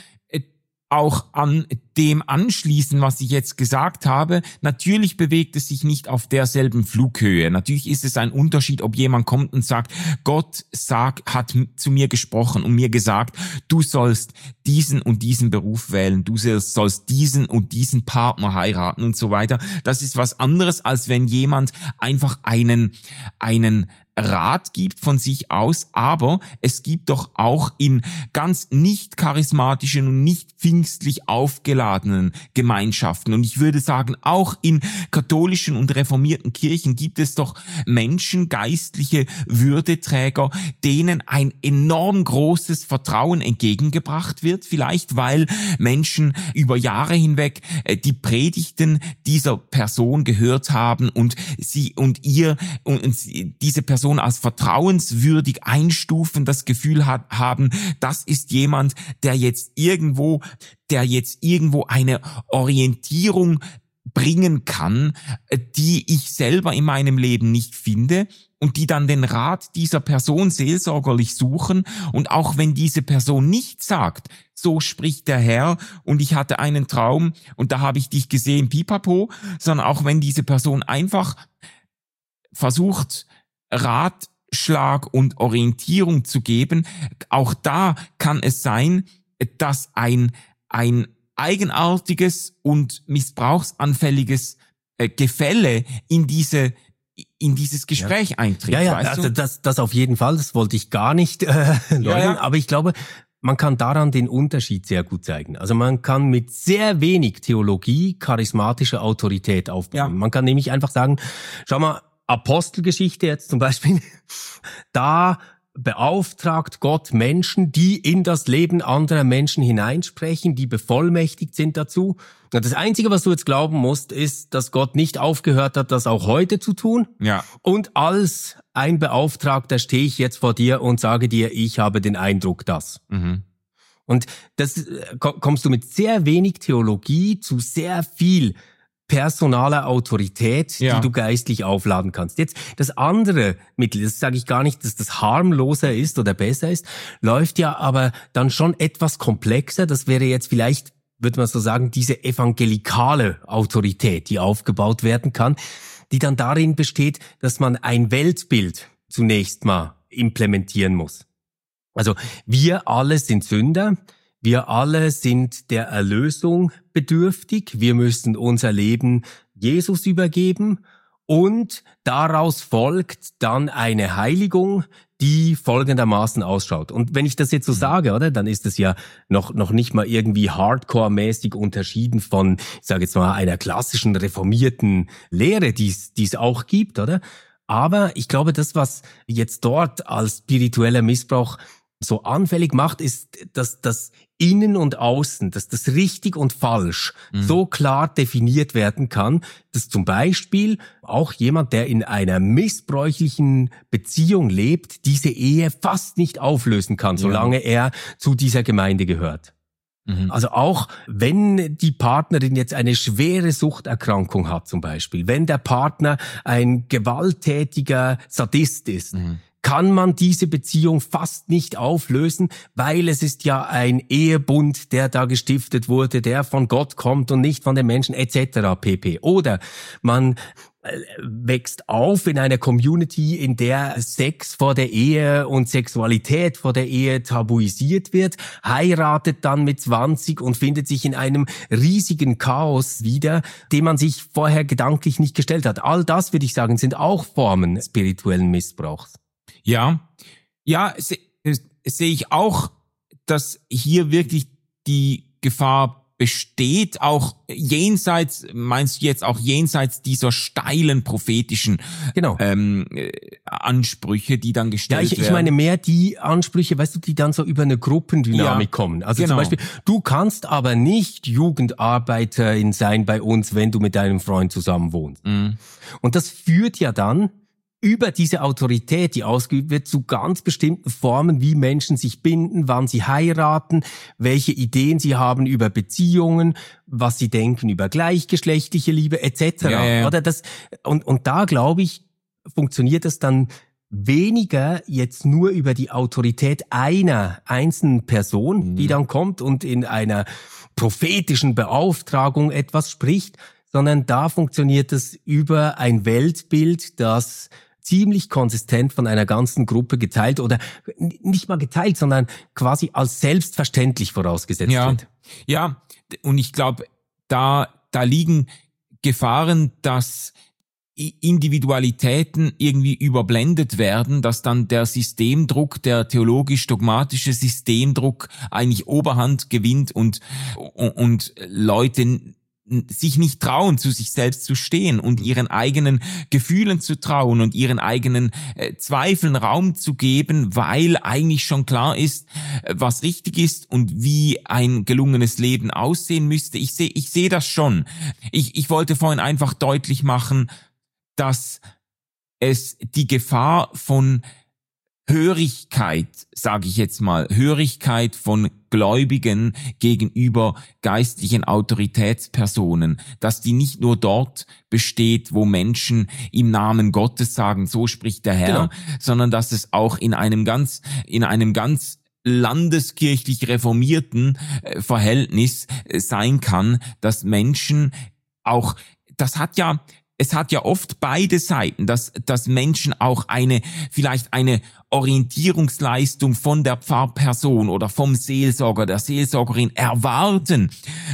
auch an dem anschließen, was ich jetzt gesagt habe. Natürlich bewegt es sich nicht auf derselben Flughöhe. Natürlich ist es ein Unterschied, ob jemand kommt und sagt, Gott sagt, hat zu mir gesprochen und mir gesagt, du sollst diesen und diesen Beruf wählen, du sollst diesen und diesen Partner heiraten und so weiter. Das ist was anderes, als wenn jemand einfach einen, einen Rat gibt von sich aus, aber es gibt doch auch in ganz nicht charismatischen und nicht pfingstlich aufgeladenen Gemeinschaften und ich würde sagen, auch in katholischen und reformierten Kirchen gibt es doch Menschen, geistliche Würdeträger, denen ein enorm großes Vertrauen entgegengebracht wird, vielleicht weil Menschen über Jahre hinweg die Predigten dieser Person gehört haben und sie und ihr und diese Person als vertrauenswürdig einstufen, das Gefühl hat, haben, das ist jemand, der jetzt irgendwo, der jetzt irgendwo eine Orientierung bringen kann, die ich selber in meinem Leben nicht finde und die dann den Rat dieser Person seelsorgerlich suchen. Und auch wenn diese Person nicht sagt, so spricht der Herr und ich hatte einen Traum und da habe ich dich gesehen, pipapo, sondern auch wenn diese Person einfach versucht, Ratschlag und Orientierung zu geben, auch da kann es sein, dass ein, ein eigenartiges und missbrauchsanfälliges äh, Gefälle in diese in dieses Gespräch ja. eintritt. Ja, ja, weißt also du? das, das auf jeden Fall, das wollte ich gar nicht äh, leugnen, ja, ja. aber ich glaube, man kann daran den Unterschied sehr gut zeigen. Also man kann mit sehr wenig Theologie charismatische Autorität aufbauen. Ja. Man kann nämlich einfach sagen, schau mal, Apostelgeschichte jetzt zum Beispiel, da beauftragt Gott Menschen, die in das Leben anderer Menschen hineinsprechen, die bevollmächtigt sind dazu. Und das Einzige, was du jetzt glauben musst, ist, dass Gott nicht aufgehört hat, das auch heute zu tun. Ja. Und als ein Beauftragter stehe ich jetzt vor dir und sage dir, ich habe den Eindruck, dass. Mhm. Und das kommst du mit sehr wenig Theologie zu sehr viel personaler Autorität, ja. die du geistlich aufladen kannst. Jetzt das andere Mittel, das sage ich gar nicht, dass das harmloser ist oder besser ist, läuft ja aber dann schon etwas komplexer. Das wäre jetzt vielleicht, würde man so sagen, diese evangelikale Autorität, die aufgebaut werden kann, die dann darin besteht, dass man ein Weltbild zunächst mal implementieren muss. Also wir alle sind Sünder. Wir alle sind der Erlösung bedürftig. Wir müssen unser Leben Jesus übergeben. Und daraus folgt dann eine Heiligung, die folgendermaßen ausschaut. Und wenn ich das jetzt so sage, oder, dann ist es ja noch noch nicht mal irgendwie hardcore-mäßig unterschieden von, ich sage jetzt mal, einer klassischen reformierten Lehre, die es auch gibt, oder? Aber ich glaube, das, was jetzt dort als spiritueller Missbrauch so anfällig macht, ist, dass das Innen und Außen, dass das richtig und falsch mhm. so klar definiert werden kann, dass zum Beispiel auch jemand, der in einer missbräuchlichen Beziehung lebt, diese Ehe fast nicht auflösen kann, ja. solange er zu dieser Gemeinde gehört. Mhm. Also auch wenn die Partnerin jetzt eine schwere Suchterkrankung hat zum Beispiel, wenn der Partner ein gewalttätiger Sadist ist, mhm. kann man diese Beziehung fast nicht auflösen, weil es ist ja ein Ehebund, der da gestiftet wurde, der von Gott kommt und nicht von den Menschen et cetera pp. Oder man wächst auf in einer Community, in der Sex vor der Ehe und Sexualität vor der Ehe tabuisiert wird, heiratet dann mit zwanzig und findet sich in einem riesigen Chaos wieder, den man sich vorher gedanklich nicht gestellt hat. All das, würde ich sagen, sind auch Formen spirituellen Missbrauchs. Ja, ja, se, sehe ich auch, dass hier wirklich die Gefahr besteht, auch jenseits, meinst du jetzt auch jenseits dieser steilen prophetischen genau. ähm, Ansprüche, die dann gestellt werden? Ja, ich, werden? ich meine mehr die Ansprüche, weißt du, die dann so über eine Gruppendynamik ja, kommen. Also genau. zum Beispiel, du kannst aber nicht Jugendarbeiterin sein bei uns, wenn du mit deinem Freund zusammen wohnst. Mhm. Und das führt ja dann über diese Autorität, die ausgeübt wird, zu ganz bestimmten Formen, wie Menschen sich binden, wann sie heiraten, welche Ideen sie haben über Beziehungen, was sie denken über gleichgeschlechtliche Liebe et cetera. Ja, ja. Oder das und und da glaube ich, funktioniert das dann weniger jetzt nur über die Autorität einer einzelnen Person, mhm. die dann kommt und in einer prophetischen Beauftragung etwas spricht, sondern da funktioniert es über ein Weltbild, das ziemlich konsistent von einer ganzen Gruppe geteilt oder nicht mal geteilt, sondern quasi als selbstverständlich vorausgesetzt ja. wird. Ja, und ich glaube, da da liegen Gefahren, dass Individualitäten irgendwie überblendet werden, dass dann der Systemdruck, der theologisch-dogmatische Systemdruck eigentlich Oberhand gewinnt und und Leute sich nicht trauen, zu sich selbst zu stehen und ihren eigenen Gefühlen zu trauen und ihren eigenen äh, Zweifeln Raum zu geben, weil eigentlich schon klar ist, äh, was richtig ist und wie ein gelungenes Leben aussehen müsste. Ich sehe ich sehe das schon. Ich, ich wollte vorhin einfach deutlich machen, dass es die Gefahr von Hörigkeit, sage ich jetzt mal, Hörigkeit von Gläubigen gegenüber geistlichen Autoritätspersonen, dass die nicht nur dort besteht, wo Menschen im Namen Gottes sagen, so spricht der Herr, genau. sondern dass es auch in einem ganz, in einem ganz landeskirchlich reformierten Verhältnis sein kann, dass Menschen auch, das hat ja, es hat ja oft beide Seiten, dass, dass Menschen auch eine, vielleicht eine Orientierungsleistung von der Pfarrperson oder vom Seelsorger, der Seelsorgerin erwarten,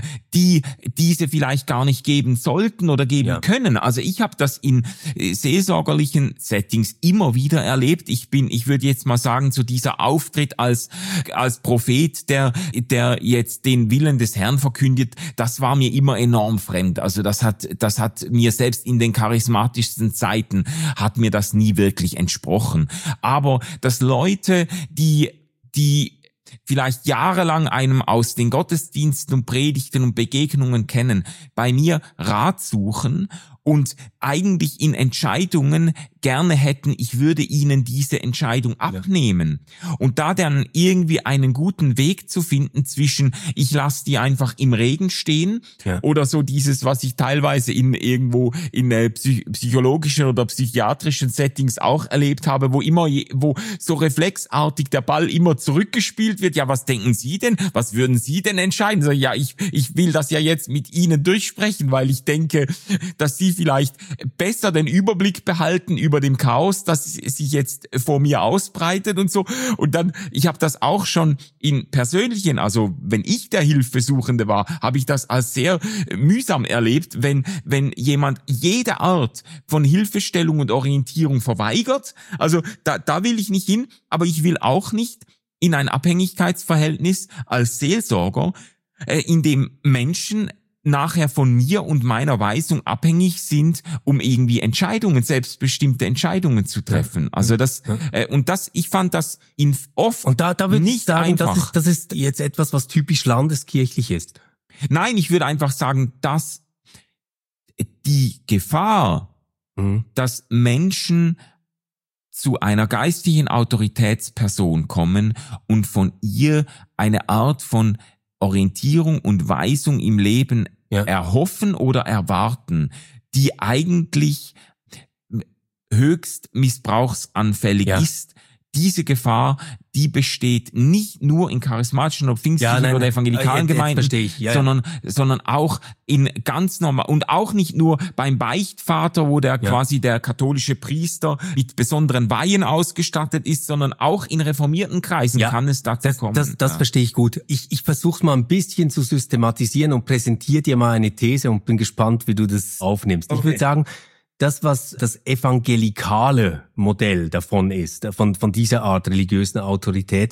die diese vielleicht gar nicht geben sollten oder geben ja. können. Also ich habe das in seelsorgerlichen Settings immer wieder erlebt. Ich bin, ich würde jetzt mal sagen, so dieser Auftritt als als Prophet, der der jetzt den Willen des Herrn verkündet, das war mir immer enorm fremd. Also das hat das hat mir selbst in den charismatischsten Zeiten hat mir das nie wirklich entsprochen. Aber dass Leute, die die vielleicht jahrelang einem aus den Gottesdiensten und Predigten und Begegnungen kennen, bei mir Rat suchen und eigentlich in Entscheidungen gerne hätten, ich würde ihnen diese Entscheidung abnehmen. Und da dann irgendwie einen guten Weg zu finden zwischen, ich lasse die einfach im Regen stehen ja. oder so dieses, was ich teilweise in irgendwo in äh, psych- psychologischen oder psychiatrischen Settings auch erlebt habe, wo immer, wo so reflexartig der Ball immer zurückgespielt wird. Ja, was denken Sie denn? Was würden Sie denn entscheiden? So, ja, ich, ich will das ja jetzt mit Ihnen durchsprechen, weil ich denke, dass Sie vielleicht besser den Überblick behalten über dem Chaos, das sich jetzt vor mir ausbreitet und so. Und dann, ich habe das auch schon in persönlichen, also wenn ich der Hilfesuchende war, habe ich das als sehr mühsam erlebt, wenn wenn jemand jede Art von Hilfestellung und Orientierung verweigert. Also da, da will ich nicht hin, aber ich will auch nicht in ein Abhängigkeitsverhältnis als Seelsorger, äh, in dem Menschen nachher von mir und meiner Weisung abhängig sind, um irgendwie Entscheidungen, selbstbestimmte Entscheidungen zu treffen. Also das ja. äh, und das, ich fand das in oft und da, da würde nicht ich sagen, einfach. Das ist, das ist jetzt etwas, was typisch landeskirchlich ist. Nein, ich würde einfach sagen, dass die Gefahr, mhm. dass Menschen zu einer geistlichen Autoritätsperson kommen und von ihr eine Art von Orientierung und Weisung im Leben ja. erhoffen oder erwarten, die eigentlich höchst missbrauchsanfällig ja. ist. Diese Gefahr, die besteht nicht nur in charismatischen oder pfingstlichen ja, oder evangelikalen jetzt, Gemeinden, jetzt ich. Ja, sondern ja. sondern auch in ganz normal und auch nicht nur beim Beichtvater, wo der ja. quasi der katholische Priester mit besonderen Weihen ausgestattet ist, sondern auch in reformierten Kreisen ja. kann es dazu das, kommen. Das, das ja. verstehe ich gut. Ich, ich versuche es mal ein bisschen zu systematisieren und präsentiere dir mal eine These und bin gespannt, wie du das aufnimmst. Okay. Ich würde sagen, das, was das evangelikale Modell davon ist, von, von dieser Art religiösen Autorität,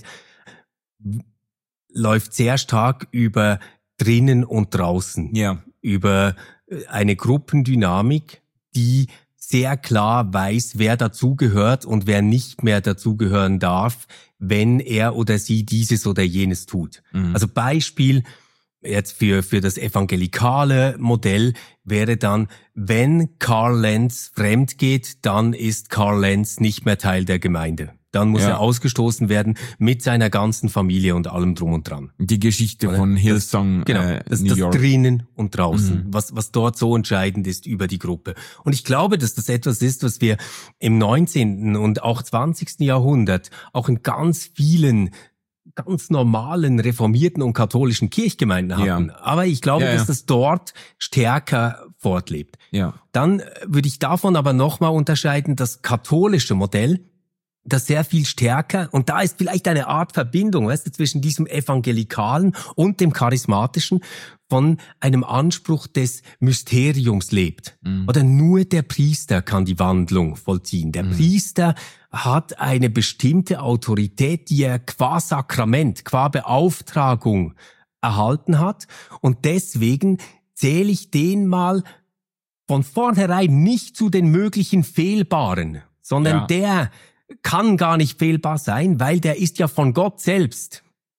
läuft sehr stark über drinnen und draußen. Ja. Über eine Gruppendynamik, die sehr klar weiß, wer dazugehört und wer nicht mehr dazugehören darf, wenn er oder sie dieses oder jenes tut. Mhm. Also Beispiel jetzt für, für das evangelikale Modell wäre dann, wenn Karl Lenz fremd geht, dann ist Karl Lenz nicht mehr Teil der Gemeinde. Dann muss ja. er ausgestoßen werden mit seiner ganzen Familie und allem drum und dran. Die Geschichte Oder? von Hillsong, das, genau, äh, das, New das York. Drinnen und draußen, mhm. was, was dort so entscheidend ist über die Gruppe. Und ich glaube, dass das etwas ist, was wir im neunzehnten und auch zwanzigsten Jahrhundert auch in ganz vielen ganz normalen reformierten und katholischen Kirchgemeinden hatten. Ja. Aber ich glaube, ja, ja. dass das dort stärker fortlebt. Ja. Dann würde ich davon aber nochmal unterscheiden, das katholische Modell, das sehr viel stärker, und da ist vielleicht eine Art Verbindung, weißt du, zwischen diesem evangelikalen und dem charismatischen, von einem Anspruch des Mysteriums lebt. Mhm. Oder nur der Priester kann die Wandlung vollziehen. Der mhm. Priester hat eine bestimmte Autorität, die er qua Sakrament, qua Beauftragung erhalten hat, und deswegen zähle ich den mal von vornherein nicht zu den möglichen Fehlbaren, sondern ja. der kann gar nicht fehlbar sein, weil der ist ja von Gott selbst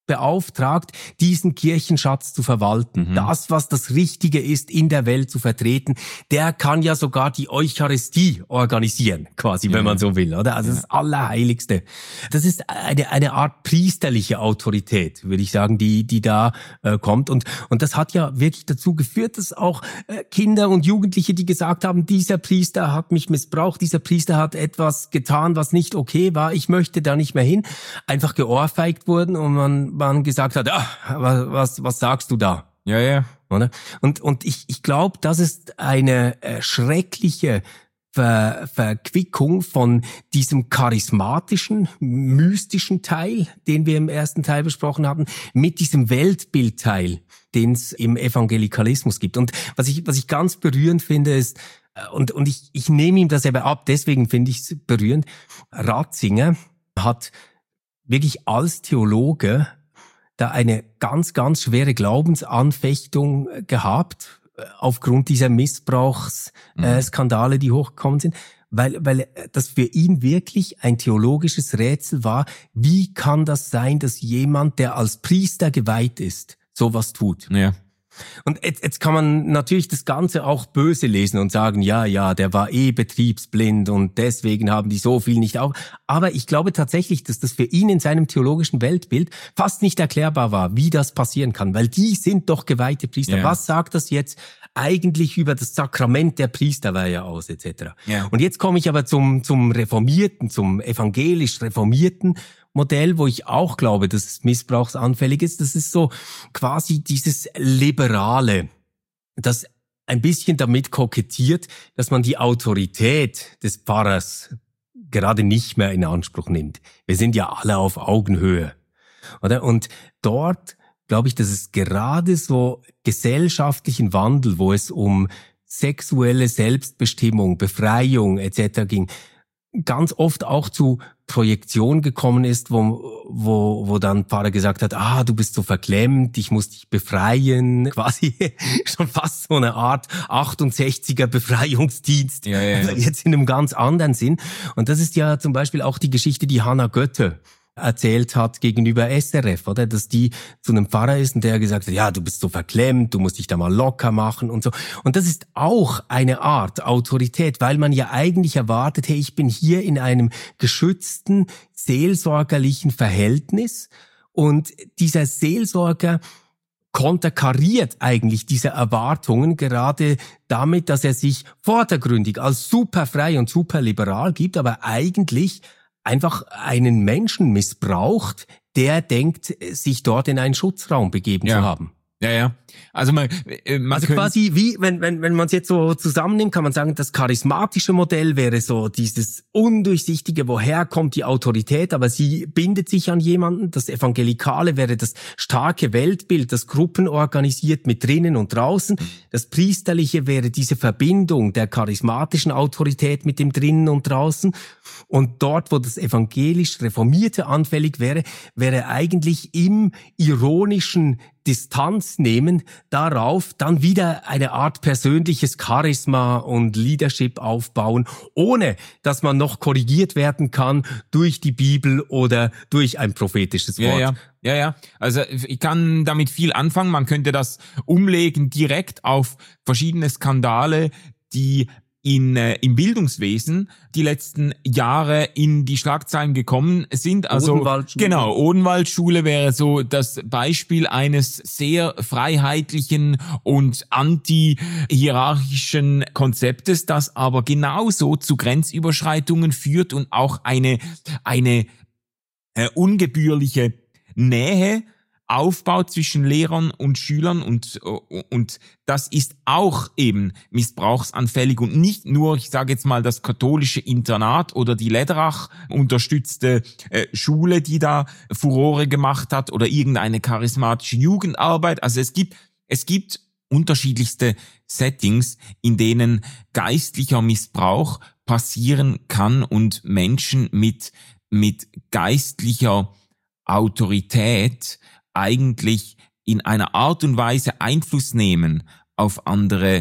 beauftragt, diesen Kirchenschatz zu verwalten. Mhm. Das, was das Richtige ist, in der Welt zu vertreten, der kann ja sogar die Eucharistie organisieren, quasi, ja, wenn man so will, oder? Also ja. Das Allerheiligste. Das ist eine eine Art priesterliche Autorität, würde ich sagen, die die da äh, kommt. Und und das hat ja wirklich dazu geführt, dass auch äh, Kinder und Jugendliche, die gesagt haben, dieser Priester hat mich missbraucht, dieser Priester hat etwas getan, was nicht okay war, ich möchte da nicht mehr hin, einfach geohrfeigt wurden und man man gesagt hat, ah, was was sagst du da? Ja, ja. Oder? Und und ich ich glaube, das ist eine äh, schreckliche Ver, Verquickung von diesem charismatischen, mystischen Teil, den wir im ersten Teil besprochen haben, mit diesem Weltbildteil, den es im Evangelikalismus gibt. Und was ich was ich ganz berührend finde, ist, und und ich ich nehme ihm das eben ab, deswegen finde ich es berührend, Ratzinger hat wirklich als Theologe da eine ganz, ganz schwere Glaubensanfechtung gehabt, aufgrund dieser Missbrauchsskandale, mhm. die hochgekommen sind, weil, weil das für ihn wirklich ein theologisches Rätsel war, wie kann das sein, dass jemand, der als Priester geweiht ist, sowas tut? Ja. Und jetzt, jetzt kann man natürlich das Ganze auch böse lesen und sagen, ja, ja, der war eh betriebsblind und deswegen haben die so viel nicht auf. Aber ich glaube tatsächlich, dass das für ihn in seinem theologischen Weltbild fast nicht erklärbar war, wie das passieren kann, weil die sind doch geweihte Priester. Ja. Was sagt das jetzt eigentlich über das Sakrament der Priesterweihe aus, et cetera. Ja. Und jetzt komme ich aber zum, zum Reformierten, zum evangelisch Reformierten Modell, wo ich auch glaube, dass es missbrauchsanfällig ist. Das ist so quasi dieses Liberale, das ein bisschen damit kokettiert, dass man die Autorität des Pfarrers gerade nicht mehr in Anspruch nimmt. Wir sind ja alle auf Augenhöhe, oder? Und dort glaube ich, dass es gerade so gesellschaftlichen Wandel, wo es um sexuelle Selbstbestimmung, Befreiung et cetera ging, ganz oft auch zu Projektion gekommen ist, wo wo wo dann Pfarrer gesagt hat, ah, du bist so verklemmt, ich muss dich befreien, quasi schon fast so eine Art achtundsechziger Befreiungsdienst, ja, ja, ja. Jetzt in einem ganz anderen Sinn. Und das ist ja zum Beispiel auch die Geschichte, die Hannah Götte erzählt hat gegenüber S R F, oder? Dass die zu einem Pfarrer ist und der gesagt hat, ja, du bist so verklemmt, du musst dich da mal locker machen und so. Und das ist auch eine Art Autorität, weil man ja eigentlich erwartet, hey, ich bin hier in einem geschützten, seelsorgerlichen Verhältnis und dieser Seelsorger konterkariert eigentlich diese Erwartungen gerade damit, dass er sich vordergründig als super frei und super liberal gibt, aber eigentlich einfach einen Menschen missbraucht, der denkt, sich dort in einen Schutzraum begeben ja. zu haben. Ja, ja. Also man, man also quasi wie, wenn wenn wenn man es jetzt so zusammennimmt, kann man sagen, das charismatische Modell wäre so dieses undurchsichtige, woher kommt die Autorität, aber sie bindet sich an jemanden. Das Evangelikale wäre das starke Weltbild, das Gruppen organisiert mit drinnen und draußen. Das Priesterliche wäre diese Verbindung der charismatischen Autorität mit dem drinnen und draußen. Und dort, wo das evangelisch Reformierte anfällig wäre, wäre eigentlich im ironischen Distanz nehmen, darauf dann wieder eine Art persönliches Charisma und Leadership aufbauen, ohne dass man noch korrigiert werden kann durch die Bibel oder durch ein prophetisches Wort. Ja, ja. Ja, ja. Also ich kann damit viel anfangen. Man könnte das umlegen direkt auf verschiedene Skandale, die in äh, im Bildungswesen die letzten Jahre in die Schlagzeilen gekommen sind. Also Odenwaldschule. Genau, Odenwaldschule wäre so das Beispiel eines sehr freiheitlichen und anti-hierarchischen Konzeptes, das aber genauso zu Grenzüberschreitungen führt und auch eine eine äh, ungebührliche Nähe aufbaut zwischen Lehrern und Schülern und und das ist auch eben missbrauchsanfällig und nicht nur, ich sage jetzt mal, das katholische Internat oder die Lederach unterstützte äh, Schule, die da Furore gemacht hat oder irgendeine charismatische Jugendarbeit. Also es gibt es gibt unterschiedlichste Settings, in denen geistlicher Missbrauch passieren kann und Menschen mit mit geistlicher Autorität eigentlich in einer Art und Weise Einfluss nehmen auf andere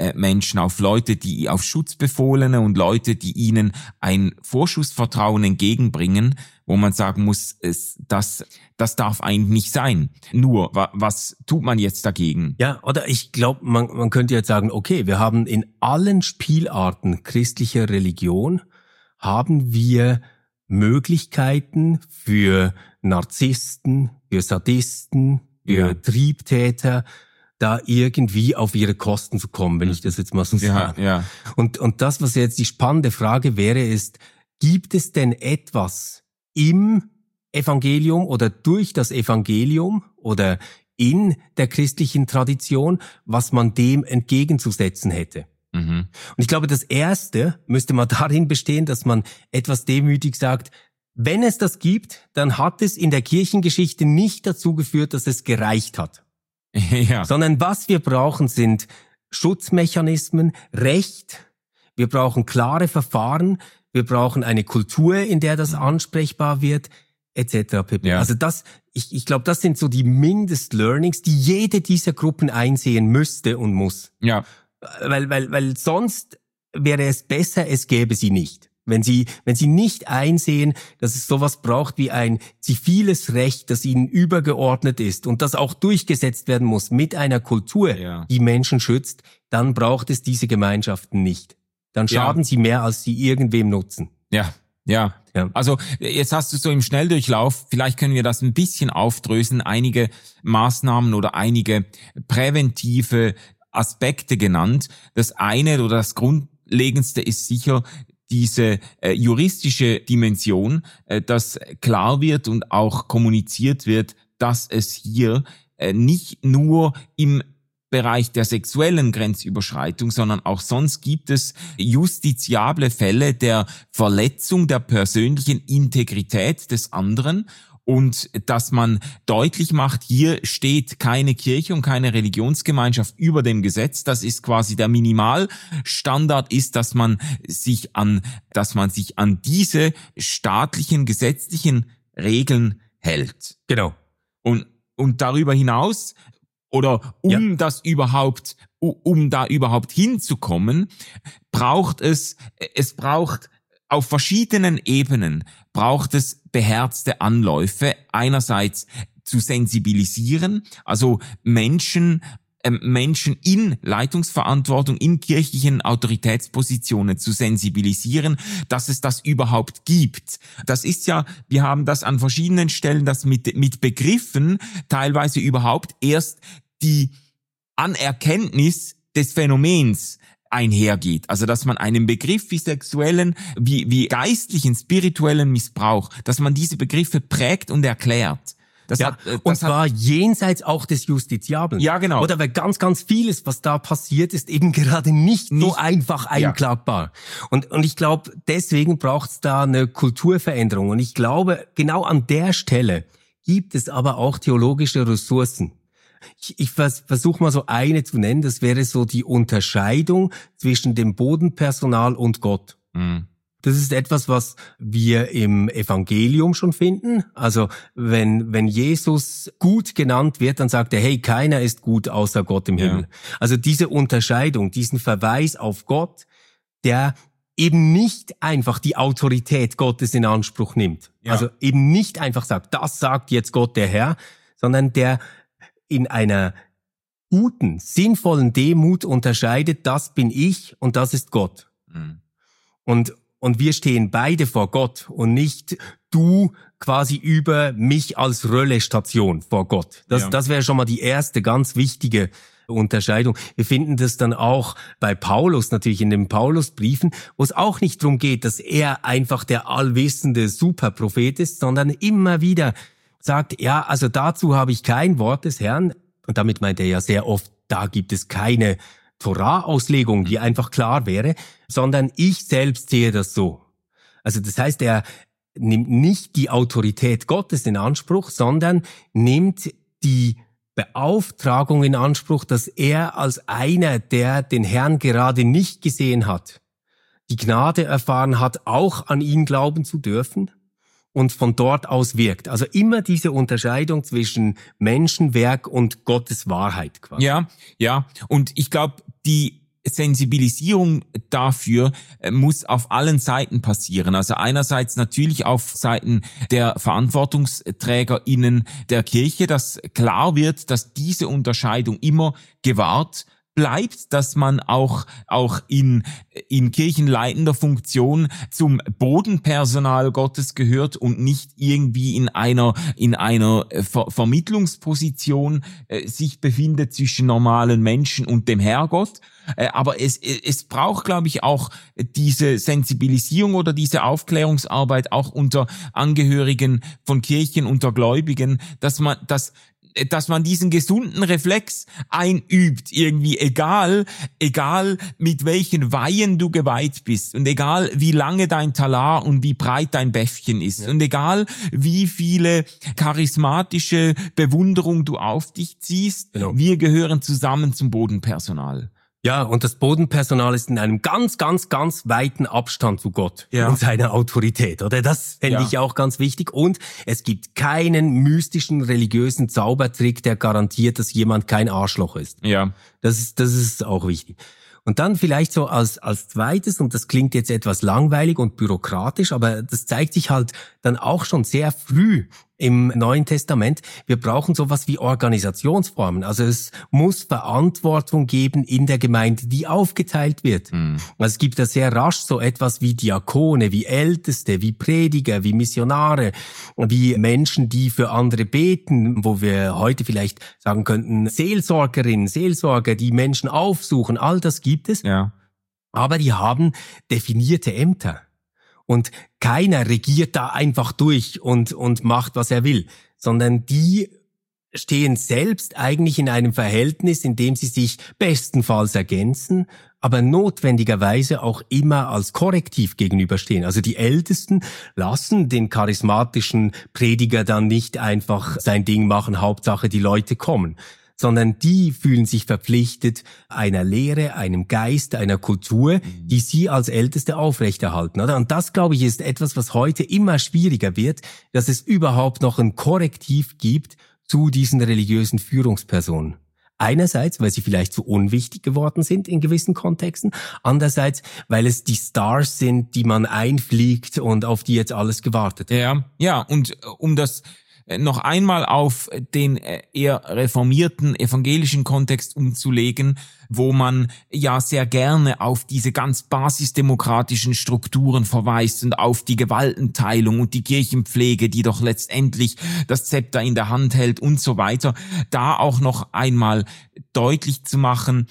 äh, Menschen, auf Leute, die auf Schutzbefohlene und Leute, die ihnen ein Vorschussvertrauen entgegenbringen, wo man sagen muss, es, das, das darf eigentlich nicht sein. Nur, wa, was tut man jetzt dagegen? Ja, oder ich glaube, man, man könnte jetzt sagen, okay, wir haben in allen Spielarten christlicher Religion, haben wir Möglichkeiten für Narzissten, für Sadisten, für Ja. Triebtäter, da irgendwie auf ihre Kosten zu kommen, wenn ich das jetzt mal so Ja, sage. ja. Und, und das, was jetzt die spannende Frage wäre, ist, gibt es denn etwas im Evangelium oder durch das Evangelium oder in der christlichen Tradition, was man dem entgegenzusetzen hätte? Mhm. Und ich glaube, das Erste müsste mal darin bestehen, dass man etwas demütig sagt, wenn es das gibt, dann hat es in der Kirchengeschichte nicht dazu geführt, dass es gereicht hat. Ja. Sondern was wir brauchen, sind Schutzmechanismen, Recht, wir brauchen klare Verfahren, wir brauchen eine Kultur, in der das ansprechbar wird, et cetera pp. Ja. Also das, ich, ich glaube, das sind so die Mindest-Learnings, die jede dieser Gruppen einsehen müsste und muss. Ja. Weil, weil, weil sonst wäre es besser, es gäbe sie nicht. Wenn sie, wenn sie nicht einsehen, dass es sowas braucht wie ein ziviles Recht, das ihnen übergeordnet ist und das auch durchgesetzt werden muss mit einer Kultur, Ja. die Menschen schützt, dann braucht es diese Gemeinschaften nicht. Dann schaden Ja. sie mehr, als sie irgendwem nutzen. Ja, ja. Ja. Also jetzt hast du so im Schnelldurchlauf, vielleicht können wir das ein bisschen aufdröseln, einige Maßnahmen oder einige präventive Aspekte genannt. Das eine oder das Grundlegendste ist sicher diese äh, juristische Dimension, äh, dass klar wird und auch kommuniziert wird, dass es hier äh, nicht nur im Bereich der sexuellen Grenzüberschreitung, sondern auch sonst gibt es justiziable Fälle der Verletzung der persönlichen Integrität des anderen und dass man deutlich macht, hier steht keine Kirche und keine Religionsgemeinschaft über dem Gesetz. Das ist quasi der Minimalstandard, ist, dass man sich an, dass man sich an diese staatlichen, gesetzlichen Regeln hält. Genau. Und, und darüber hinaus, oder um Ja. das überhaupt, um da überhaupt hinzukommen, braucht es, es braucht auf verschiedenen Ebenen, braucht es beherzte Anläufe, einerseits zu sensibilisieren, also Menschen, ähm, Menschen in Leitungsverantwortung, in kirchlichen Autoritätspositionen zu sensibilisieren, dass es das überhaupt gibt. Das ist ja, wir haben das an verschiedenen Stellen, das mit, mit Begriffen teilweise überhaupt erst die Anerkenntnis des Phänomens einhergeht. Also, dass man einen Begriff wie sexuellen, wie, wie geistlichen, spirituellen Missbrauch, dass man diese Begriffe prägt und erklärt. Das Ja, hat, äh, das und hat, zwar jenseits auch des Justiziablen. Ja, genau. Oder weil ganz, ganz vieles, was da passiert, ist eben gerade nicht, so Nicht- einfach einklagbar. Und, und ich glaube, deswegen braucht es da eine Kulturveränderung. Und ich glaube, genau an der Stelle gibt es aber auch theologische Ressourcen. Ich, ich vers versuche mal so eine zu nennen, das wäre so die Unterscheidung zwischen dem Bodenpersonal und Gott. Mhm. Das ist etwas, was wir im Evangelium schon finden. Also wenn wenn Jesus gut genannt wird, dann sagt er, hey, keiner ist gut außer Gott im Ja. Himmel. Also diese Unterscheidung, diesen Verweis auf Gott, der eben nicht einfach die Autorität Gottes in Anspruch nimmt. Ja. Also eben nicht einfach sagt, das sagt jetzt Gott der Herr, sondern der in einer guten, sinnvollen Demut unterscheidet, das bin ich und das ist Gott. Mhm. Und, und wir stehen beide vor Gott und nicht du quasi über mich als Röllestation vor Gott. Das, Ja. das wäre schon mal die erste ganz wichtige Unterscheidung. Wir finden das dann auch bei Paulus, natürlich in den Paulusbriefen, wo es auch nicht darum geht, dass er einfach der allwissende Superprophet ist, sondern immer wieder sagt, ja, also dazu habe ich kein Wort des Herrn. Und damit meint er ja sehr oft, da gibt es keine Torah-Auslegung, die einfach klar wäre, sondern ich selbst sehe das so. Also das heißt, er nimmt nicht die Autorität Gottes in Anspruch, sondern nimmt die Beauftragung in Anspruch, dass er als einer, der den Herrn gerade nicht gesehen hat, die Gnade erfahren hat, auch an ihn glauben zu dürfen und von dort aus wirkt. Also immer diese Unterscheidung zwischen Menschenwerk und Gottes Wahrheit quasi. Ja, ja. Und ich glaube, die Sensibilisierung dafür muss auf allen Seiten passieren. Also einerseits natürlich auf Seiten der VerantwortungsträgerInnen der Kirche, dass klar wird, dass diese Unterscheidung immer gewahrt bleibt, dass man auch auch in in kirchenleitender Funktion zum Bodenpersonal Gottes gehört und nicht irgendwie in einer in einer Ver- Vermittlungsposition äh, sich befindet zwischen normalen Menschen und dem Herrgott. Äh, aber es es braucht, glaube ich, auch diese Sensibilisierung oder diese Aufklärungsarbeit auch unter Angehörigen von Kirchen, unter Gläubigen, dass man das dass man diesen gesunden Reflex einübt, irgendwie egal, egal mit welchen Weihen du geweiht bist und egal wie lange dein Talar und wie breit dein Bäffchen ist und egal wie viele charismatische Bewunderung du auf dich ziehst, genau. Wir gehören zusammen zum Bodenpersonal. Ja, und das Bodenpersonal ist in einem ganz, ganz, ganz weiten Abstand zu Gott ja. und seiner Autorität, oder? Das fände ja. ich auch ganz wichtig. Und es gibt keinen mystischen religiösen Zaubertrick, der garantiert, dass jemand kein Arschloch ist. Ja. Das ist, das ist auch wichtig. Und dann vielleicht so als, als zweites, und das klingt jetzt etwas langweilig und bürokratisch, aber das zeigt sich halt dann auch schon sehr früh im Neuen Testament. Wir brauchen sowas wie Organisationsformen. Also es muss Verantwortung geben in der Gemeinde, die aufgeteilt wird. Mhm. Also es gibt da sehr rasch so etwas wie Diakone, wie Älteste, wie Prediger, wie Missionare, wie Menschen, die für andere beten, wo wir heute vielleicht sagen könnten, Seelsorgerinnen, Seelsorger, die Menschen aufsuchen. All das gibt es. Ja. Aber die haben definierte Ämter. Und keiner regiert da einfach durch und, und macht, was er will, sondern die stehen selbst eigentlich in einem Verhältnis, in dem sie sich bestenfalls ergänzen, aber notwendigerweise auch immer als Korrektiv gegenüberstehen. Also die Ältesten lassen den charismatischen Prediger dann nicht einfach sein Ding machen, Hauptsache die Leute kommen, sondern die fühlen sich verpflichtet einer Lehre, einem Geist, einer Kultur, die sie als Älteste aufrechterhalten. Oder? Und das, glaube ich, ist etwas, was heute immer schwieriger wird, dass es überhaupt noch ein Korrektiv gibt zu diesen religiösen Führungspersonen. Einerseits, weil sie vielleicht zu unwichtig geworden sind in gewissen Kontexten, andererseits, weil es die Stars sind, die man einfliegt und auf die jetzt alles gewartet hat. Ja, ja, und um das noch einmal auf den eher reformierten evangelischen Kontext umzulegen, wo man ja sehr gerne auf diese ganz basisdemokratischen Strukturen verweist und auf die Gewaltenteilung und die Kirchenpflege, die doch letztendlich das Zepter in der Hand hält und so weiter, da auch noch einmal deutlich zu machen,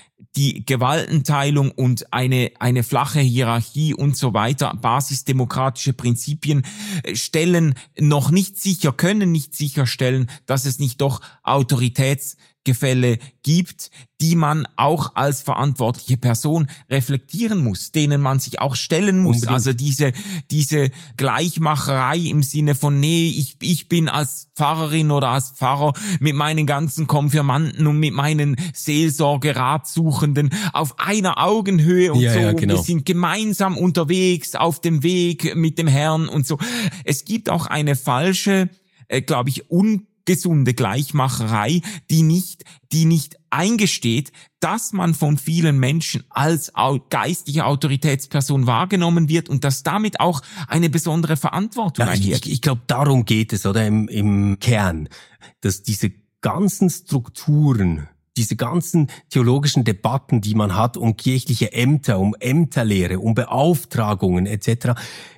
die Gewaltenteilung und eine eine flache Hierarchie und so weiter, basisdemokratische Prinzipien stellen noch nicht sicher, können nicht sicherstellen, dass es nicht doch Autoritätsgefälle gibt, die man auch als verantwortliche Person reflektieren muss, denen man sich auch stellen muss. Unbedingt. Also diese diese Gleichmacherei im Sinne von, nee, ich ich bin als Pfarrerin oder als Pfarrer mit meinen ganzen Konfirmanden und mit meinen Seelsorge-Ratsuchenden auf einer Augenhöhe und ja, so. Ja, genau. Wir sind gemeinsam unterwegs auf dem Weg mit dem Herrn und so. Es gibt auch eine falsche, äh, glaube ich, un gesunde Gleichmacherei, die nicht, die nicht eingesteht, dass man von vielen Menschen als geistliche Autoritätsperson wahrgenommen wird und dass damit auch eine besondere Verantwortung ja, einhergeht. Ich, ich glaube, darum geht es, oder im, im Kern, dass diese ganzen Strukturen, diese ganzen theologischen Debatten, die man hat um kirchliche Ämter, um Ämterlehre, um Beauftragungen et cetera,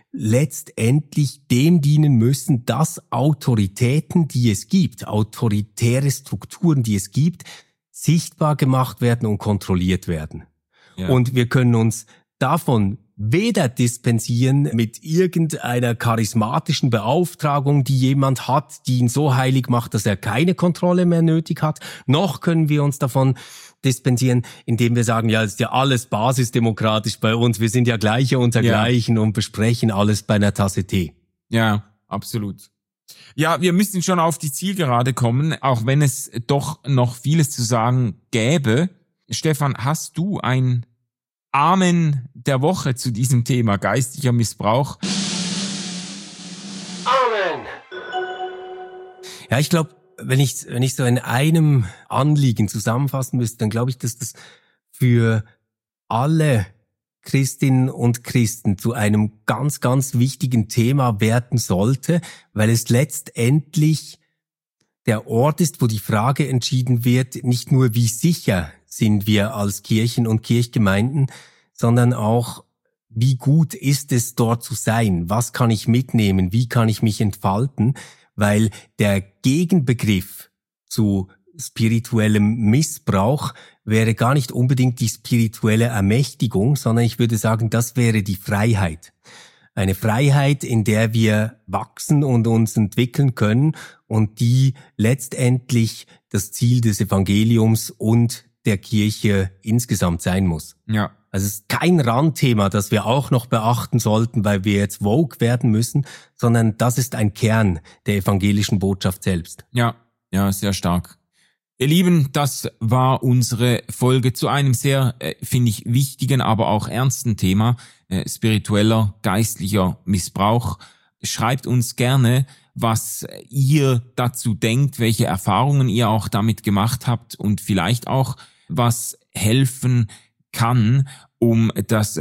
letztendlich dem dienen müssen, dass Autoritäten, die es gibt, autoritäre Strukturen, die es gibt, sichtbar gemacht werden und kontrolliert werden. Ja. Und wir können uns davon weder dispensieren mit irgendeiner charismatischen Beauftragung, die jemand hat, die ihn so heilig macht, dass er keine Kontrolle mehr nötig hat, noch können wir uns davon dispensieren, indem wir sagen, ja, es ist ja alles basisdemokratisch bei uns, wir sind ja Gleiche unter Gleichen ja. und besprechen alles bei einer Tasse Tee. Ja, absolut. Ja, wir müssen schon auf die Zielgerade kommen, auch wenn es doch noch vieles zu sagen gäbe. Stefan, hast du ein Amen der Woche zu diesem Thema geistlicher Missbrauch? Amen! Ja, ich glaube, wenn ich wenn ich so in einem Anliegen zusammenfassen müsste, dann glaube ich, dass das für alle Christinnen und Christen zu einem ganz, ganz wichtigen Thema werden sollte, weil es letztendlich der Ort ist, wo die Frage entschieden wird, nicht nur wie sicher sind wir als Kirchen und Kirchgemeinden, sondern auch, wie gut ist es dort zu sein? Was kann ich mitnehmen? Wie kann ich mich entfalten? Weil der Gegenbegriff zu spirituellem Missbrauch wäre gar nicht unbedingt die spirituelle Ermächtigung, sondern ich würde sagen, das wäre die Freiheit. Eine Freiheit, in der wir wachsen und uns entwickeln können und die letztendlich das Ziel des Evangeliums und der Kirche insgesamt sein muss. Ja. Also es ist kein Randthema, das wir auch noch beachten sollten, weil wir jetzt woke werden müssen, sondern das ist ein Kern der evangelischen Botschaft selbst. Ja, ja, sehr stark. Ihr Lieben, das war unsere Folge zu einem sehr, äh, finde ich, wichtigen, aber auch ernsten Thema, äh, spiritueller, geistlicher Missbrauch. Schreibt uns gerne, was ihr dazu denkt, welche Erfahrungen ihr auch damit gemacht habt und vielleicht auch, was helfen kann, um das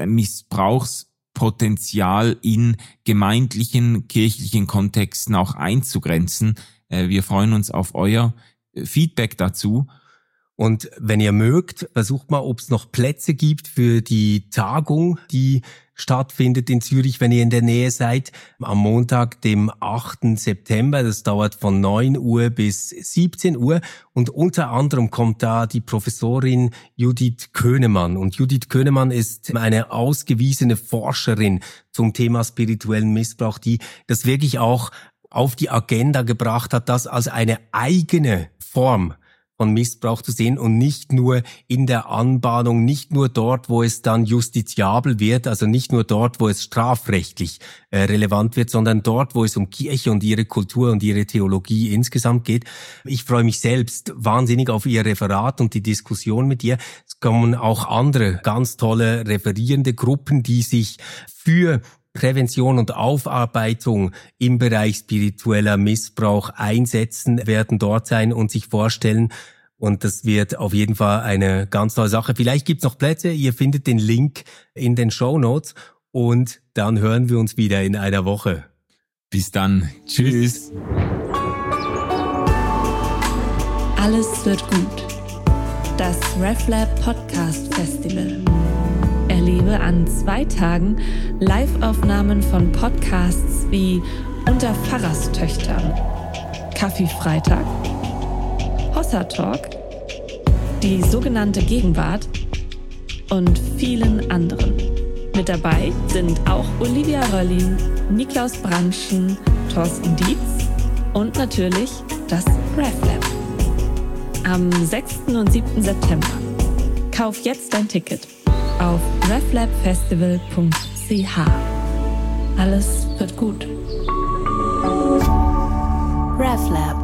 Missbrauchspotenzial in gemeindlichen, kirchlichen Kontexten auch einzugrenzen. Äh, wir freuen uns auf euer Feedback dazu. Und wenn ihr mögt, versucht mal, ob es noch Plätze gibt für die Tagung, die stattfindet in Zürich, wenn ihr in der Nähe seid, am Montag, dem achten September. Das dauert von neun Uhr bis siebzehn Uhr. Und unter anderem kommt da die Professorin Judith Könemann. Und Judith Könemann ist eine ausgewiesene Forscherin zum Thema spirituellen Missbrauch, die das wirklich auch auf die Agenda gebracht hat, das als eine eigene Form von Missbrauch zu sehen und nicht nur in der Anbahnung, nicht nur dort, wo es dann justiziabel wird, also nicht nur dort, wo es strafrechtlich äh, relevant wird, sondern dort, wo es um Kirche und ihre Kultur und ihre Theologie insgesamt geht. Ich freue mich selbst wahnsinnig auf ihr Referat und die Diskussion mit ihr. Es kommen auch andere ganz tolle referierende Gruppen, die sich für Prävention und Aufarbeitung im Bereich spiritueller Missbrauch einsetzen, werden dort sein und sich vorstellen. Und das wird auf jeden Fall eine ganz tolle Sache. Vielleicht gibt's noch Plätze. Ihr findet den Link in den Shownotes. Und dann hören wir uns wieder in einer Woche. Bis dann. Tschüss. Alles wird gut. Das RefLab Podcast Festival. Erlebe an zwei Tagen Live-Aufnahmen von Podcasts wie Unter Pfarrerstöchtern, Kaffee-Freitag, Hossa Talk, die sogenannte Gegenwart und vielen anderen. Mit dabei sind auch Olivia Röllin, Niklaus Branschen, Thorsten Dietz und natürlich das RefLab. Am sechsten und siebten September. Kauf jetzt dein Ticket auf reflabfestival punkt c h. Alles wird gut. RefLab